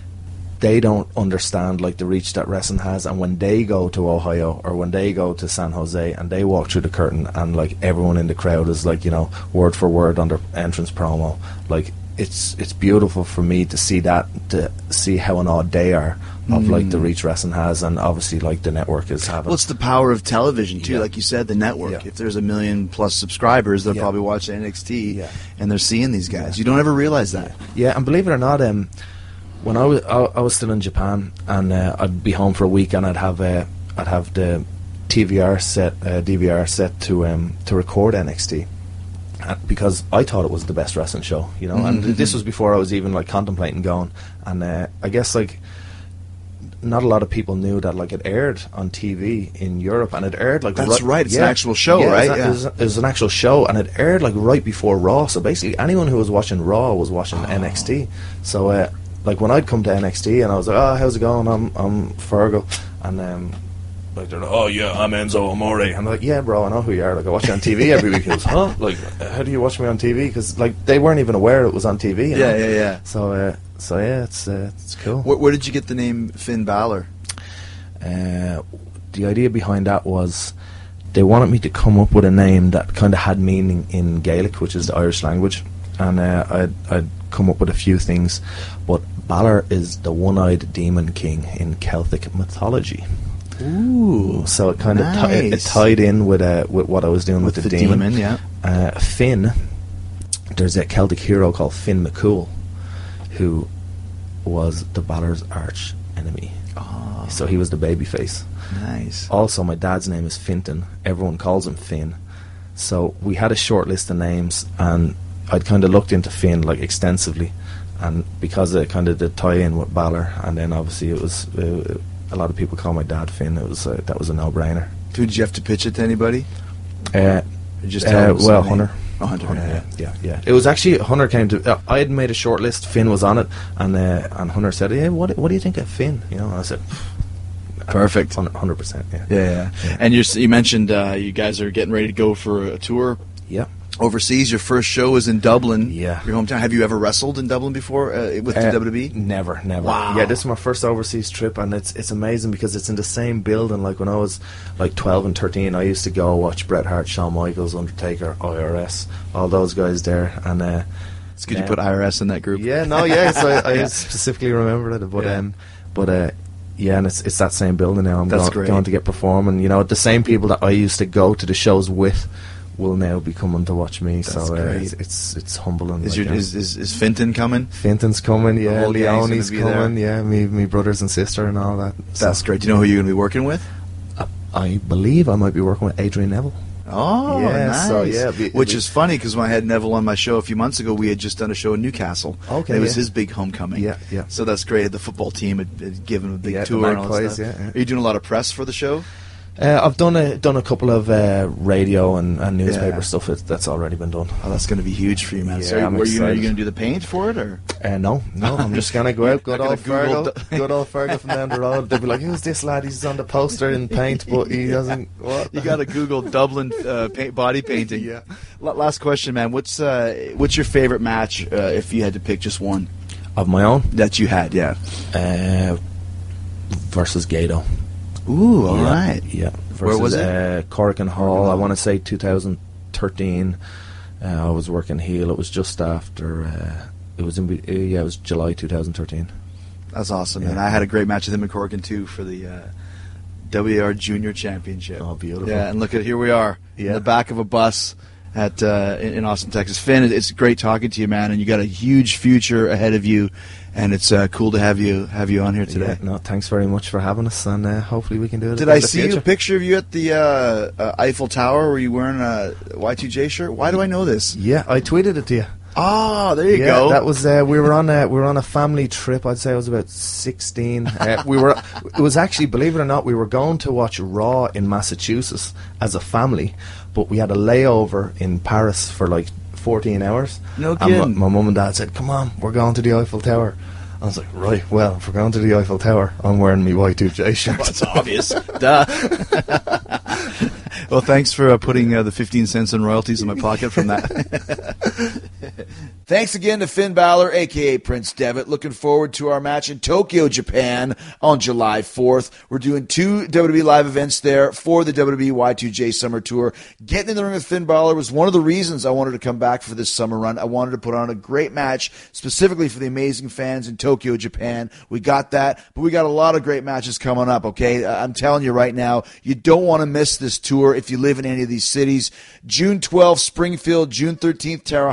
they don't understand like the reach that wrestling has. And when they go to Ohio or when they go to San Jose and they walk through the curtain, and like everyone in the crowd is like, you know, word for word on their entrance promo, like it's it's beautiful for me to see that, to see how an odd they are of mm. like the reach wrestling has, and obviously like the network is having. Well, it's the power of television too, Yeah. like you said, the network. Yeah. If there's a million plus subscribers, they'll Yeah. probably watch N X T, Yeah. and they're seeing these guys. You don't ever realize that. Yeah, and believe it or not, um, when I was I, I was still in Japan, and uh, I'd be home for a week, and I'd have uh, I'd have the T V R set, uh, D V R set to um, to record N X T, uh, because I thought it was the best wrestling show, you know. Mm-hmm. And this was before I was even like contemplating going. And uh, I guess like not a lot of people knew that like it aired on T V in Europe, and it aired like that's right. right. It's yeah, an actual show, yeah, right? It was, yeah. it, was, it was an actual show, and it aired like right before Raw. So basically, anyone who was watching Raw was watching oh. N X T. So. Uh, Like when I'd come to N X T and I was like, oh, how's it going? I'm I'm Fergal, and um, like they're like, oh yeah, I'm Enzo Amore. I'm like, yeah, bro, I know who you are. Like I watch you on T V every week. He goes, huh? Like, how do you watch me on T V? Because like they weren't even aware it was on T V. You yeah, know? yeah, yeah. So uh, so yeah, it's uh, it's cool. Where, where did you get the name Finn Balor? Uh, the idea behind that was they wanted me to come up with a name that kind of had meaning in Gaelic, which is the Irish language, and uh, I'd I'd come up with a few things, but Balor is the one-eyed demon king in Celtic mythology. Ooh, so it kind of nice. ti- it tied in with uh, with what I was doing with, with the, the demon. demon yeah. Uh, Finn, there's a Celtic hero called Finn McCool, who was the Balor's arch enemy. Oh. So he was the babyface. Nice. Also, my dad's name is Finton. Everyone calls him Finn. So we had a short list of names, and I'd kind of looked into Finn like extensively, and because of kind of the tie-in with Balor, and then obviously it was uh, a lot of people call my dad Finn. It was uh, that was a no-brainer. Did you have to pitch it to anybody? Uh, just uh, well, Hunter. Oh, Hunter. Hunter yeah. yeah, yeah, yeah. It was actually Hunter came to. Uh, I had made a short list. Finn was on it, and uh, and Hunter said, "Hey, what what do you think of Finn?" You know, and I said, "Perfect, hundred percent." Yeah. Yeah, yeah. yeah. And you you mentioned uh, you guys are getting ready to go for a tour. Yeah. Overseas, your first show is in Dublin, yeah, your hometown. Have you ever wrestled in Dublin before uh, with uh, the W W E? Never, never. Wow. Yeah, this is my first overseas trip, and it's it's amazing because it's in the same building. Like when I was like twelve and thirteen, I used to go watch Bret Hart, Shawn Michaels, Undertaker, I R S, all those guys there. And uh, it's good you put I R S in that group. Yeah, no, yeah. So I, I yeah. specifically remember it, but yeah. um, but uh, yeah, and it's it's that same building now. I'm That's going, great. going to get performing. You know, the same people that I used to go to the shows with will now be coming to watch me. That's so uh, great. it's, it's it's humbling. Is, like, your, is, is is Finton coming? Finton's coming, yeah. Leone's coming, there. yeah. Me, me brothers and sister and all that. That's so. great. Do you know who you're going to be working with? I, I believe I might be working with Adrian Neville. Oh, yeah, nice. So, yeah, be, Which be, is funny because when I had Neville on my show a few months ago, we had just done a show in Newcastle. Okay, it was yeah. his big homecoming. Yeah, yeah. So that's great. The football team had, had given a big yeah, tour and all that stuff. Yeah, yeah. Are you doing a lot of press for the show? Uh, I've done a done a couple of uh, radio and, and newspaper yeah. stuff. It, that's already been done. Oh, that's going to be huge for you, man. Yeah, so, I'm were you, are you excited. going to do the paint for it, or? Uh, no, no. I'm just going to go out, good Not old gonna Google Fergal, good old Fergal from down the road. They'll be like, "Who's this lad? He's on the poster in paint, but he doesn't." What? You got to Google Dublin uh, paint, body painting. Yeah. L- last question, man. What's uh, what's your favorite match uh, if you had to pick just one Of my own? that you had? Yeah. Uh, versus Gato. Ooh, all yeah, right. Yeah. Versus, Where was it? Uh, Corrigan Hall. I want to say two thousand thirteen. Uh, I was working heel. It was just after. Uh, it was in. Be- uh, yeah, it was July two thousand thirteen. That's awesome, Yeah. and I had a great match with him and Corrigan too for the uh, W A R Junior Championship. Oh, beautiful. Yeah, and look at here we are in Yeah. the back of a bus at uh, in, in Austin, Texas. Finn, it's great talking to you, man, and you got a huge future ahead of you, and it's uh, cool to have you have you on here today. Yeah, no, thanks very much for having us, and uh, hopefully we can do it. Did in I the see future. a picture of you at the uh, uh, Eiffel Tower? Were you wearing a Y two J shirt? Why do I know this? Yeah, I tweeted it to you. Oh, there you yeah, go. that was uh, we were on a we were on a family trip. I'd say I was about sixteen. Uh, we were. It was actually, believe it or not, we were going to watch Raw in Massachusetts as a family, but we had a layover in Paris for like fourteen hours. No and kidding. my, my mum and dad said, "Come on, we're going to the Eiffel Tower." I was like, "Right, well, if we're going to the Eiffel Tower, I'm wearing my Y two J shirt." That's obvious. Duh. Well, thanks for uh, putting uh, the fifteen cents in royalties in my pocket from that. Thanks again to Finn Balor, a k a. Prince Devitt. Looking forward to our match in Tokyo, Japan on July fourth. We're doing two W W E live events there for the W W E Y two J Summer Tour. Getting in the ring with Finn Balor was one of the reasons I wanted to come back for this summer run. I wanted to put on a great match specifically for the amazing fans in Tokyo, Japan. We got that, but we got a lot of great matches coming up, okay? I'm telling you right now, you don't want to miss this tour if you live in any of these cities. June twelfth, Springfield. June thirteenth, Terre Haute.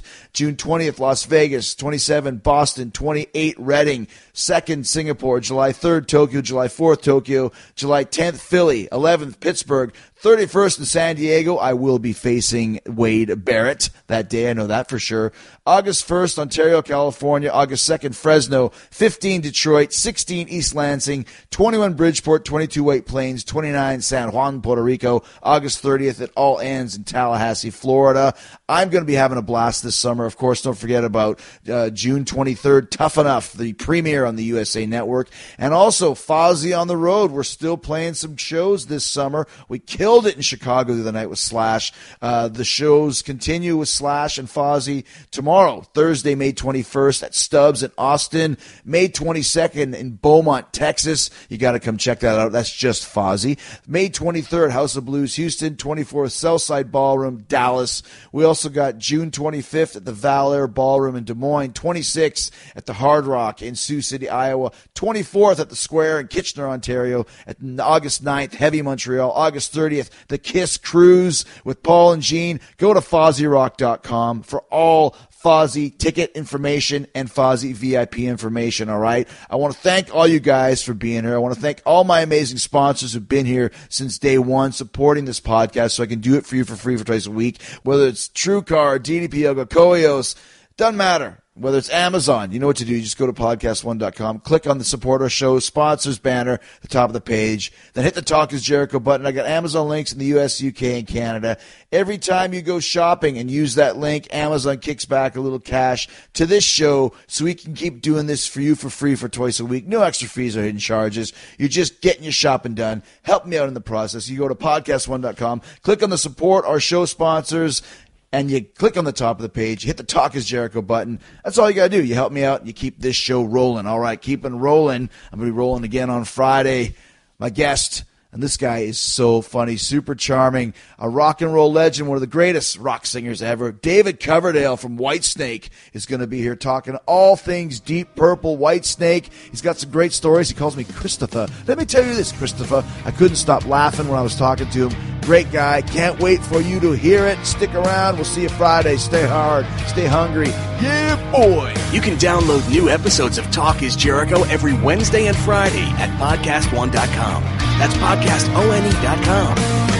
June twentieth, Las Vegas. twenty-seven, Boston. twenty-eight, Reading. second, Singapore. July third, Tokyo. July fourth, Tokyo. July tenth, Philly. eleventh, Pittsburgh. thirty-first in San Diego. I will be facing Wade Barrett that day. I know that for sure. August first, Ontario, California. August second, Fresno. fifteen, Detroit. sixteen, East Lansing. twenty-one, Bridgeport. twenty-two, White Plains. twenty-nine, San Juan, Puerto Rico. August thirtieth, it all ends in Tallahassee, Florida. I'm going to be having a blast this summer. Of course, don't forget about uh, June twenty-third, Tough Enough, the premiere on the U S A Network. And also, Fozzy on the Road. We're still playing some shows this summer. We killed it in Chicago the other night with Slash. Uh, the shows continue with Slash and Fozzy tomorrow, Thursday, May twenty-first at Stubbs in Austin. May twenty-second in Beaumont, Texas. You got to come check that out. That's just Fozzy. May twenty-third, House of Blues, Houston. twenty-fourth, Southside Ballroom, Dallas. We also got June twenty-fifth at the Val-Air Ballroom in Des Moines. twenty-sixth at the Hard Rock in Sioux City, Iowa. twenty-fourth at the Square in Kitchener, Ontario. At August ninth, Heavy Montreal. August thirtieth, the Kiss Cruise with Paul and Gene. Go to Fozzy Rock dot com for all Fozzy ticket information and Fozzy V I P information, all right? I want to thank all you guys for being here. I want to thank all my amazing sponsors who've been here since day one supporting this podcast so I can do it for you for free for twice a week, whether it's TrueCar, D D P Yoga, Koios, doesn't matter. Whether it's Amazon, you know what to do. You just go to podcast one dot com, click on the Support Our Show Sponsors banner at the top of the page, then hit the Talk is Jericho button. I got Amazon links in the U S, U K, and Canada. Every time you go shopping and use that link, Amazon kicks back a little cash to this show so we can keep doing this for you for free for twice a week. No extra fees or hidden charges. You're just getting your shopping done. Help me out in the process. You go to podcast one dot com, click on the Support Our Show Sponsors, and you click on the top of the page, you hit the Talk is Jericho button. That's all you got to do. You help me out, and you keep this show rolling. All right, keep it rolling. I'm going to be rolling again on Friday. My guest, and this guy is so funny, super charming, a rock and roll legend, one of the greatest rock singers ever. David Coverdale from Whitesnake is going to be here talking all things Deep Purple, Whitesnake. He's got some great stories. He calls me Christopher. Let me tell you this, Christopher. I couldn't stop laughing when I was talking to him. Great guy. Can't wait for you to hear it. Stick around. We'll see you Friday. Stay hard. Stay hungry. Yeah, boy. You can download new episodes of Talk is Jericho every Wednesday and Friday at podcast one dot com. That's podcast one dot com.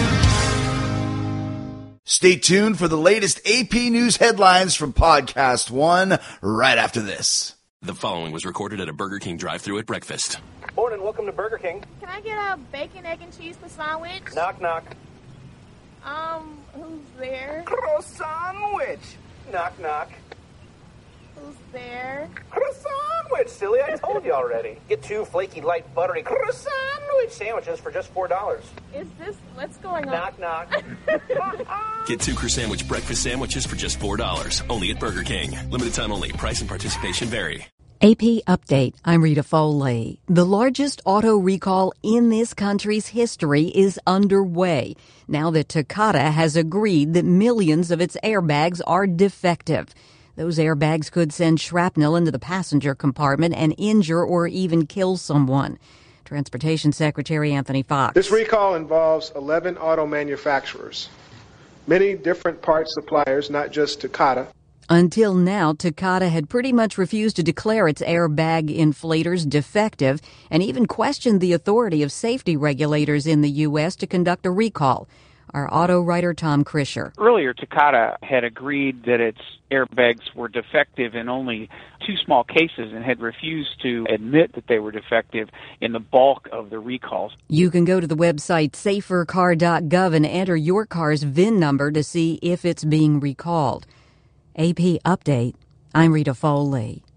Stay tuned for the latest A P News headlines from Podcast One right after this. The following was recorded at a Burger King drive-thru at breakfast. Morning, welcome to Burger King. Can I get a bacon, egg, and cheese sandwich? Knock, knock. Um, who's there? Croissant-wich. Knock, knock. Who's there? Croissant-wich, silly. I told you already. Get two flaky, light, buttery croissant-wich sandwiches for just four dollars. Is this... what's going on? Knock, knock. Get two Croissant-wich breakfast sandwiches for just four dollars. Only at Burger King. Limited time only. Price and participation vary. A P Update. I'm Rita Foley. The largest auto recall in this country's history is underway now that Takata has agreed that millions of its airbags are defective. Those airbags could send shrapnel into the passenger compartment and injure or even kill someone. Transportation Secretary Anthony Fox. This recall involves eleven auto manufacturers, many different parts suppliers, not just Takata. Until now, Takata had pretty much refused to declare its airbag inflators defective and even questioned the authority of safety regulators in the U S to conduct a recall. Our auto writer Tom Krischer. Earlier, Takata had agreed that its airbags were defective in only two small cases and had refused to admit that they were defective in the bulk of the recalls. You can go to the website safer car dot gov and enter your car's V I N number to see if it's being recalled. A P Update. I'm Rita Foley.